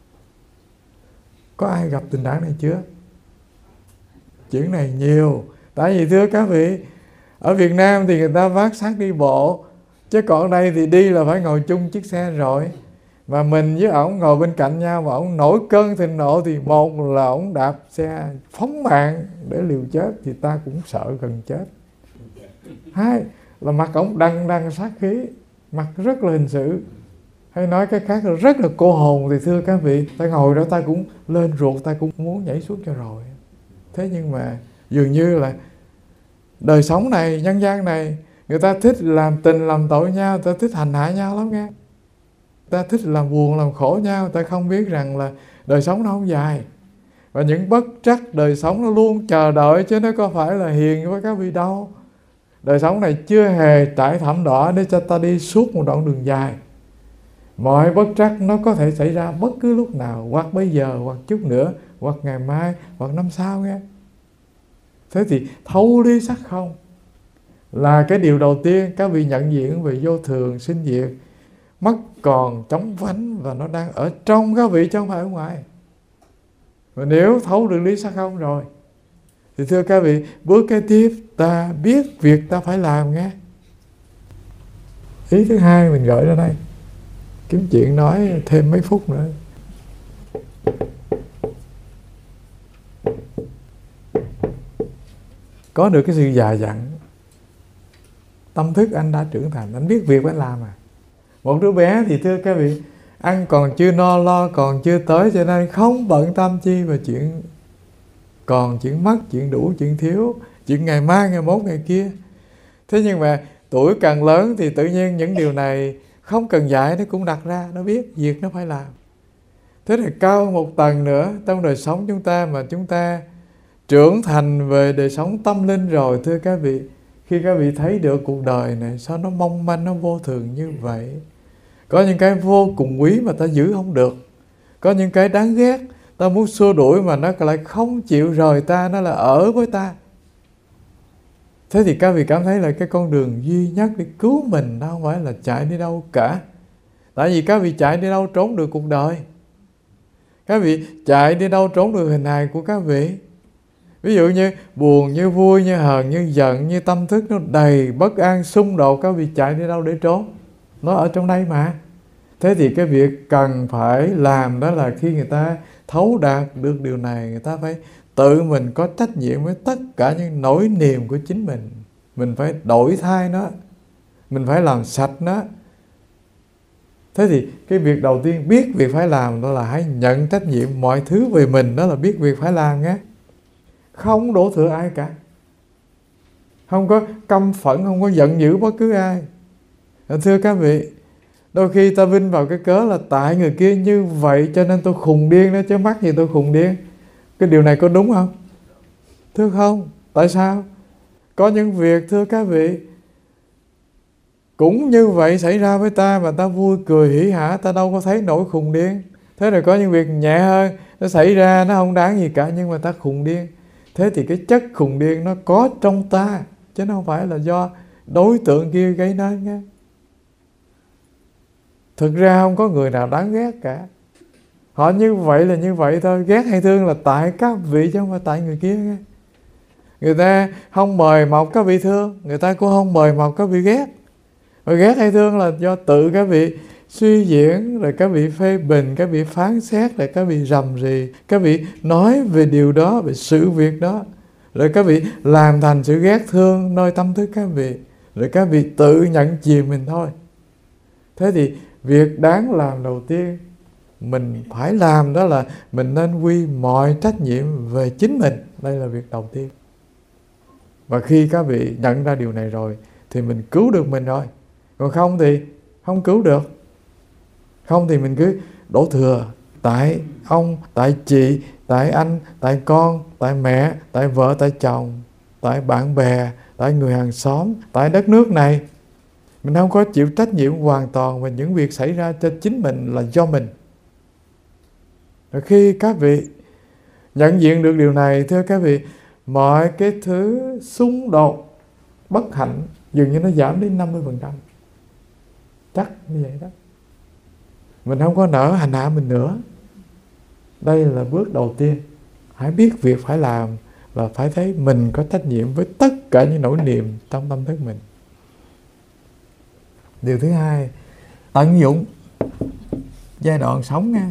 Có ai gặp tình trạng này chưa? Chuyện này nhiều. Tại vì thưa các vị, ở Việt Nam thì người ta vác xác đi bộ, chứ còn ở đây thì đi là phải ngồi chung chiếc xe rồi. Mà mình với ổng ngồi bên cạnh nhau, mà ổng nổi cơn thịnh nộ thì một là ổng đạp xe phóng mạng để liều chết thì ta cũng sợ gần chết. Hai là mặt ổng đằng đằng sát khí, mặt rất là hình sự. Hay nói cái khác là rất là cô hồn thì thưa các vị, ta ngồi đó ta cũng lên ruột, ta cũng muốn nhảy xuống cho rồi. Thế nhưng mà dường như là đời sống này, nhân gian này, người ta thích làm tình làm tội nhau, người ta thích hành hạ nhau lắm nghe. Người ta thích làm buồn làm khổ nhau, người ta không biết rằng là đời sống nó không dài. Và những bất trắc đời sống nó luôn chờ đợi, chứ nó có phải là hiền với các vị đâu. Đời sống này chưa hề trải thảm đỏ để cho ta đi suốt một đoạn đường dài. Mọi bất trắc nó có thể xảy ra bất cứ lúc nào, hoặc bây giờ, hoặc chút nữa, hoặc ngày mai, hoặc năm sau nghe. Thế thì thấu lý sắc không là cái điều đầu tiên các vị nhận diện về vô thường sinh diệt, mất còn chóng vánh, và nó đang ở trong các vị chứ không phải ở ngoài. Và nếu thấu được lý sắc không rồi thì thưa các vị, bước kế tiếp ta biết việc ta phải làm nghe. Ý thứ hai mình gửi ra đây, kiếm chuyện nói thêm mấy phút nữa. Có được cái sự già dặn, tâm thức anh đã trưởng thành, anh biết việc phải làm à. Một đứa bé thì thưa các vị, ăn còn chưa no, lo còn chưa tới, cho nên không bận tâm chi về chuyện còn, chuyện mất, chuyện đủ, chuyện thiếu, chuyện ngày mai, ngày mốt, ngày kia. Thế nhưng mà tuổi càng lớn thì tự nhiên những điều này không cần dạy, nó cũng đặt ra, nó biết việc nó phải làm. Thế thì cao một tầng nữa trong đời sống chúng ta, mà chúng ta trưởng thành về đời sống tâm linh rồi, thưa các vị, khi các vị thấy được cuộc đời này sao nó mong manh, nó vô thường như vậy. Có những cái vô cùng quý mà ta giữ không được, có những cái đáng ghét ta muốn xua đuổi mà nó lại không chịu rời ta, nó là ở với ta. Thế thì các vị cảm thấy là cái con đường duy nhất để cứu mình nó không phải là chạy đi đâu cả. Tại vì các vị chạy đi đâu trốn được cuộc đời. Các vị chạy đi đâu trốn được hình hài của các vị. Ví dụ như buồn, như vui, như hờn, như giận, như tâm thức nó đầy bất an, xung đột, các vị chạy đi đâu để trốn? Nó ở trong đây mà. Thế thì cái việc cần phải làm đó là khi người ta thấu đạt được điều này, người ta phải tự mình có trách nhiệm với tất cả những nỗi niềm của chính mình. Mình phải đổi thay nó, mình phải làm sạch nó. Thế thì cái việc đầu tiên biết việc phải làm đó là hãy nhận trách nhiệm mọi thứ về mình, đó là biết việc phải làm nhé. Không đổ thừa ai cả, không có căm phẫn, không có giận dữ bất cứ ai. Thưa các vị, đôi khi ta vinh vào cái cớ là tại người kia như vậy cho nên tôi khùng điên đó, chứ mắc gì tôi khùng điên. Cái điều này có đúng không? Thưa không. Tại sao? Có những việc thưa các vị cũng như vậy xảy ra với ta mà ta vui cười hỉ hả, ta đâu có thấy nổi khùng điên. Thế rồi có những việc nhẹ hơn, nó xảy ra nó không đáng gì cả nhưng mà ta khùng điên. Thế thì cái chất khùng điên nó có trong ta, chứ nó không phải là do đối tượng kia gây nên nha. Thực ra không có người nào đáng ghét cả. Họ như vậy là như vậy thôi. Ghét hay thương là tại các vị chứ không phải tại người kia nghe. Người ta không mời mọc các vị thương, người ta cũng không mời mọc các vị ghét. Rồi ghét hay thương là do tự các vị suy diễn, rồi các vị phê bình, các vị phán xét, rồi các vị rầm rì, các vị nói về điều đó, về sự việc đó, rồi các vị làm thành sự ghét thương nơi tâm thức các vị, rồi các vị tự nhận chìm mình thôi. Thế thì việc đáng làm đầu tiên mình phải làm đó là mình nên quy mọi trách nhiệm về chính mình. Đây là việc đầu tiên. Và khi các vị nhận ra điều này rồi thì mình cứu được mình rồi. Còn không thì không cứu được. Không thì mình cứ đổ thừa tại ông, tại chị, tại anh, tại con, tại mẹ, tại vợ, tại chồng, tại bạn bè, tại người hàng xóm, tại đất nước này. Mình không có chịu trách nhiệm hoàn toàn về những việc xảy ra cho chính mình là do mình. Rồi khi các vị nhận diện được điều này, thưa các vị, mọi cái thứ xung đột, bất hạnh dường như nó giảm đến năm mươi phần trăm. Chắc như vậy đó. Mình không có nỡ hành hạ mình nữa. Đây là bước đầu tiên. Hãy biết việc phải làm là phải thấy mình có trách nhiệm với tất cả những nỗi niềm trong tâm thức mình. Điều thứ hai, tận dụng giai đoạn sống nha.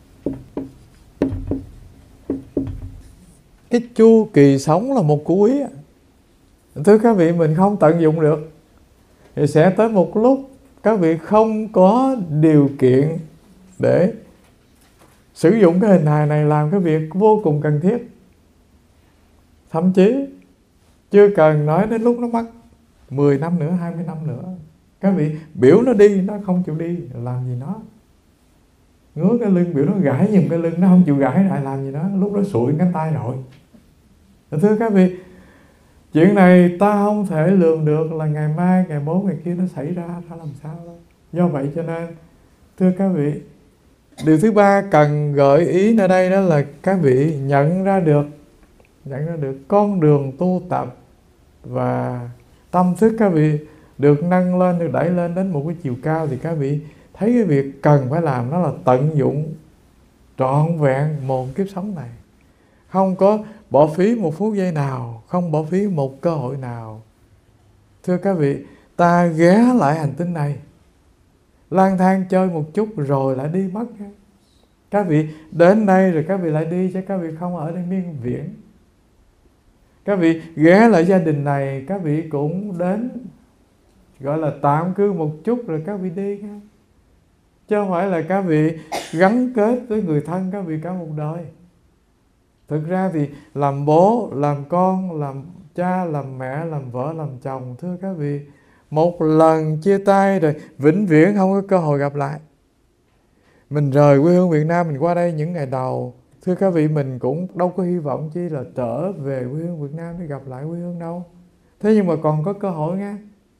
Cái chu kỳ sống là một cú quý. Thưa các vị, mình không tận dụng được thì sẽ tới một lúc các vị không có điều kiện để sử dụng cái hình hài này làm cái việc vô cùng cần thiết. Thậm chí chưa cần nói đến lúc nó mất mười năm nữa, hai mươi năm nữa, các vị biểu nó đi, nó không chịu đi, làm gì nó? Ngứa cái lưng, biểu nó gãi giùm cái lưng, nó không chịu gãi lại, làm gì nó? Lúc đó sụi cánh tay rồi. Thưa các vị, chuyện này ta không thể lường được là ngày mai, ngày mốt, ngày kia nó xảy ra ra làm sao đâu. Do vậy cho nên, thưa các vị, điều thứ ba cần gợi ý ở đây đó là các vị nhận ra được dẫn ra được con đường tu tập, và tâm thức các vị được nâng lên, được đẩy lên đến một cái chiều cao, thì các vị thấy cái việc cần phải làm đó là tận dụng trọn vẹn một kiếp sống này, không có bỏ phí một phút giây nào, không bỏ phí một cơ hội nào. Thưa các vị, ta ghé lại hành tinh này, lang thang chơi một chút rồi lại đi mất. Các vị đến đây rồi các vị lại đi, chứ các vị không ở đây miên viễn. Các vị ghé lại gia đình này, các vị cũng đến gọi là tạm cư một chút rồi các vị đi, chứ không phải là các vị gắn kết với người thân các vị cả một đời. Thực ra thì làm bố, làm con, làm cha, làm mẹ, làm vợ, làm chồng, thưa các vị, một lần chia tay rồi vĩnh viễn không có cơ hội gặp lại. Mình rời quê hương Việt Nam, mình qua đây những ngày đầu, thưa các vị, mình cũng đâu có hy vọng chi là trở về quê hương Việt Nam để gặp lại quê hương đâu. Thế nhưng mà còn có cơ hội nghe.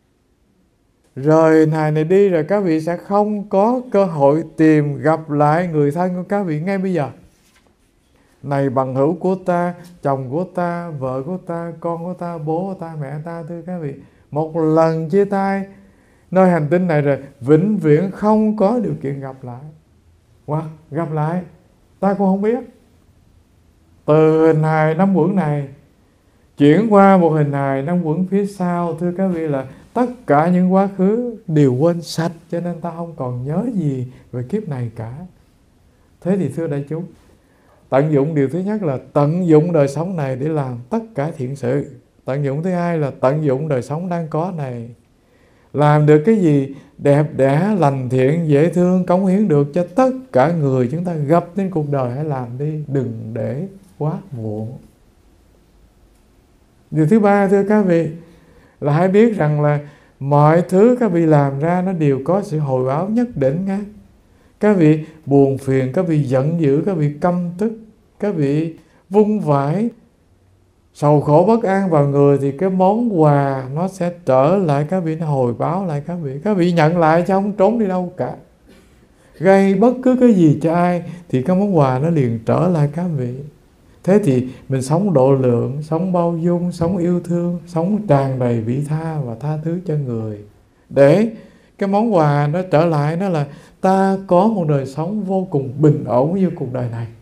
Rời này này đi rồi các vị sẽ không có cơ hội tìm gặp lại người thân của các vị ngay bây giờ. Này bằng hữu của ta, chồng của ta, vợ của ta, con của ta, bố của ta, mẹ ta, thưa các vị, một lần chia tay nơi hành tinh này rồi vĩnh viễn không có điều kiện gặp lại. Hoặc gặp lại ta cũng không biết. Từ hình hài năm quẩn này chuyển qua một hình hài năm quẩn phía sau, thưa các vị, là tất cả những quá khứ đều quên sạch, cho nên ta không còn nhớ gì về kiếp này cả. Thế thì thưa đại chúng, tận dụng điều thứ nhất là tận dụng đời sống này để làm tất cả thiện sự. Tận dụng thứ hai là tận dụng đời sống đang có này, làm được cái gì đẹp đẽ, lành thiện, dễ thương, cống hiến được cho tất cả người chúng ta gặp trên cuộc đời, hãy làm đi, đừng để quá muộn. Điều thứ ba, thưa các vị, là hãy biết rằng là mọi thứ các vị làm ra nó đều có sự hồi báo nhất định nha. Các vị buồn phiền, các vị giận dữ, các vị căm tức, các vị vung vãi, sầu khổ bất an vào người, thì cái món quà nó sẽ trở lại các vị, nó hồi báo lại các vị. Các vị nhận lại chứ không trốn đi đâu cả. Gây bất cứ cái gì cho ai thì cái món quà nó liền trở lại các vị. Thế thì mình sống độ lượng, sống bao dung, sống yêu thương, sống tràn đầy vị tha và tha thứ cho người, để cái món quà nó trở lại, đó là ta có một đời sống vô cùng bình ổn như cuộc đời này.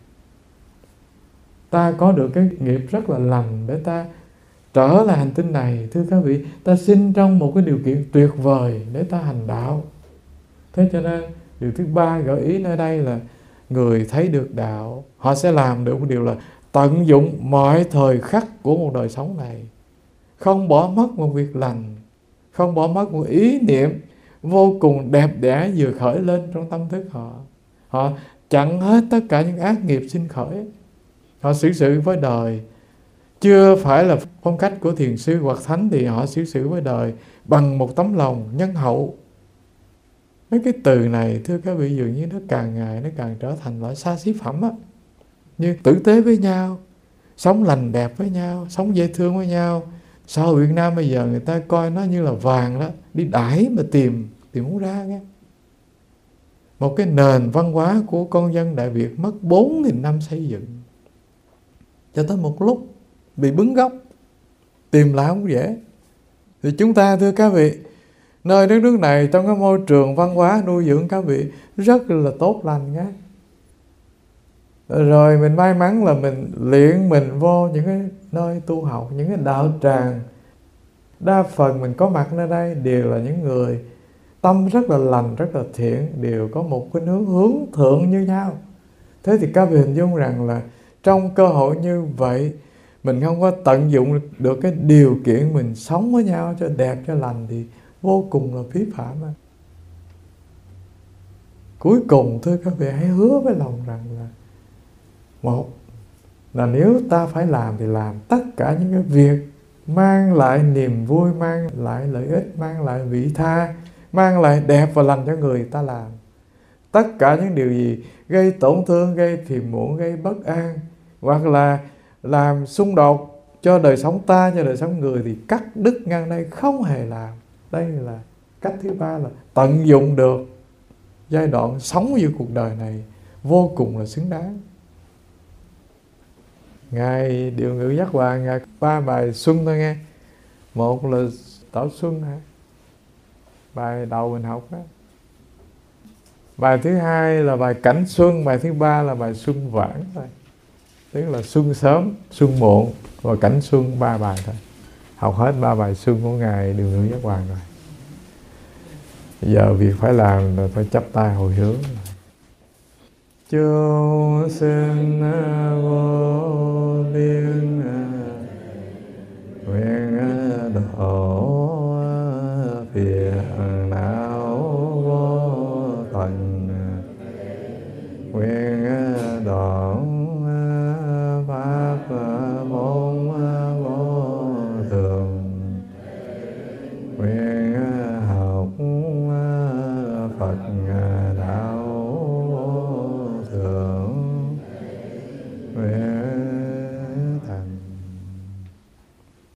Ta có được cái nghiệp rất là lành để ta trở lại hành tinh này. Thưa các vị, ta sinh trong một cái điều kiện tuyệt vời để ta hành đạo. Thế cho nên điều thứ ba gợi ý nơi đây là người thấy được đạo, họ sẽ làm được một điều là tận dụng mọi thời khắc của một đời sống này, không bỏ mất một việc lành, không bỏ mất một ý niệm vô cùng đẹp đẽ vừa khởi lên trong tâm thức họ. Họ chặn hết tất cả những ác nghiệp sinh khởi. Họ xử sự với đời chưa phải là phong cách của thiền sư hoặc thánh, thì họ xử sự với đời bằng một tấm lòng nhân hậu. Mấy cái từ này, thưa các vị, dường như nó càng ngày nó càng trở thành loại xa xí phẩm á. Như tử tế với nhau, sống lành đẹp với nhau, sống dễ thương với nhau. Sao Việt Nam bây giờ người ta coi nó như là vàng đó, đi đãi mà tìm, tìm không ra nghe. Một cái nền văn hóa của con dân Đại Việt mất bốn nghìn năm xây dựng, cho tới một lúc bị bứng gốc, tìm lại không dễ. Thì chúng ta, thưa các vị, nơi đất nước này trong cái môi trường văn hóa nuôi dưỡng các vị rất là tốt lành nhé. Rồi mình may mắn là mình luyện mình vô những cái nơi tu học, những cái đạo tràng. Đa phần mình có mặt nơi đây đều là những người tâm rất là lành, rất là thiện, đều có một cái hướng hướng thượng như nhau. Thế thì các vị hình dung rằng là trong cơ hội như vậy, mình không có tận dụng được cái điều kiện mình sống với nhau cho đẹp, cho lành, thì vô cùng là phí phạm. Cuối cùng, thưa các vị, hãy hứa với lòng rằng là một là nếu ta phải làm thì làm tất cả những cái việc mang lại niềm vui, mang lại lợi ích, mang lại vị tha, mang lại đẹp và lành cho người ta làm. Tất cả những điều gì gây tổn thương, gây phiền muộn, gây bất an, hoặc là làm xung đột cho đời sống ta, cho đời sống người, thì cắt đứt ngang đây, không hề làm. Đây là cách thứ ba, là tận dụng được giai đoạn sống như cuộc đời này vô cùng là xứng đáng. Ngài Điều Ngự Giác Hoàng, Ngài ba bài xuân thôi nghe. Một là Tảo Xuân hả? Bài đầu mình học á. Bài thứ hai là bài Cảnh Xuân. Bài thứ ba là bài Xuân Vãng thôi. Tức là xuân sớm, xuân muộn và cảnh xuân, ba bài thôi. Học hết ba bài xuân của Ngài Điều Ngự Giác Hoàng rồi. Giờ việc phải làm là phải chắp tay hồi hướng. Chúng sinh vô biên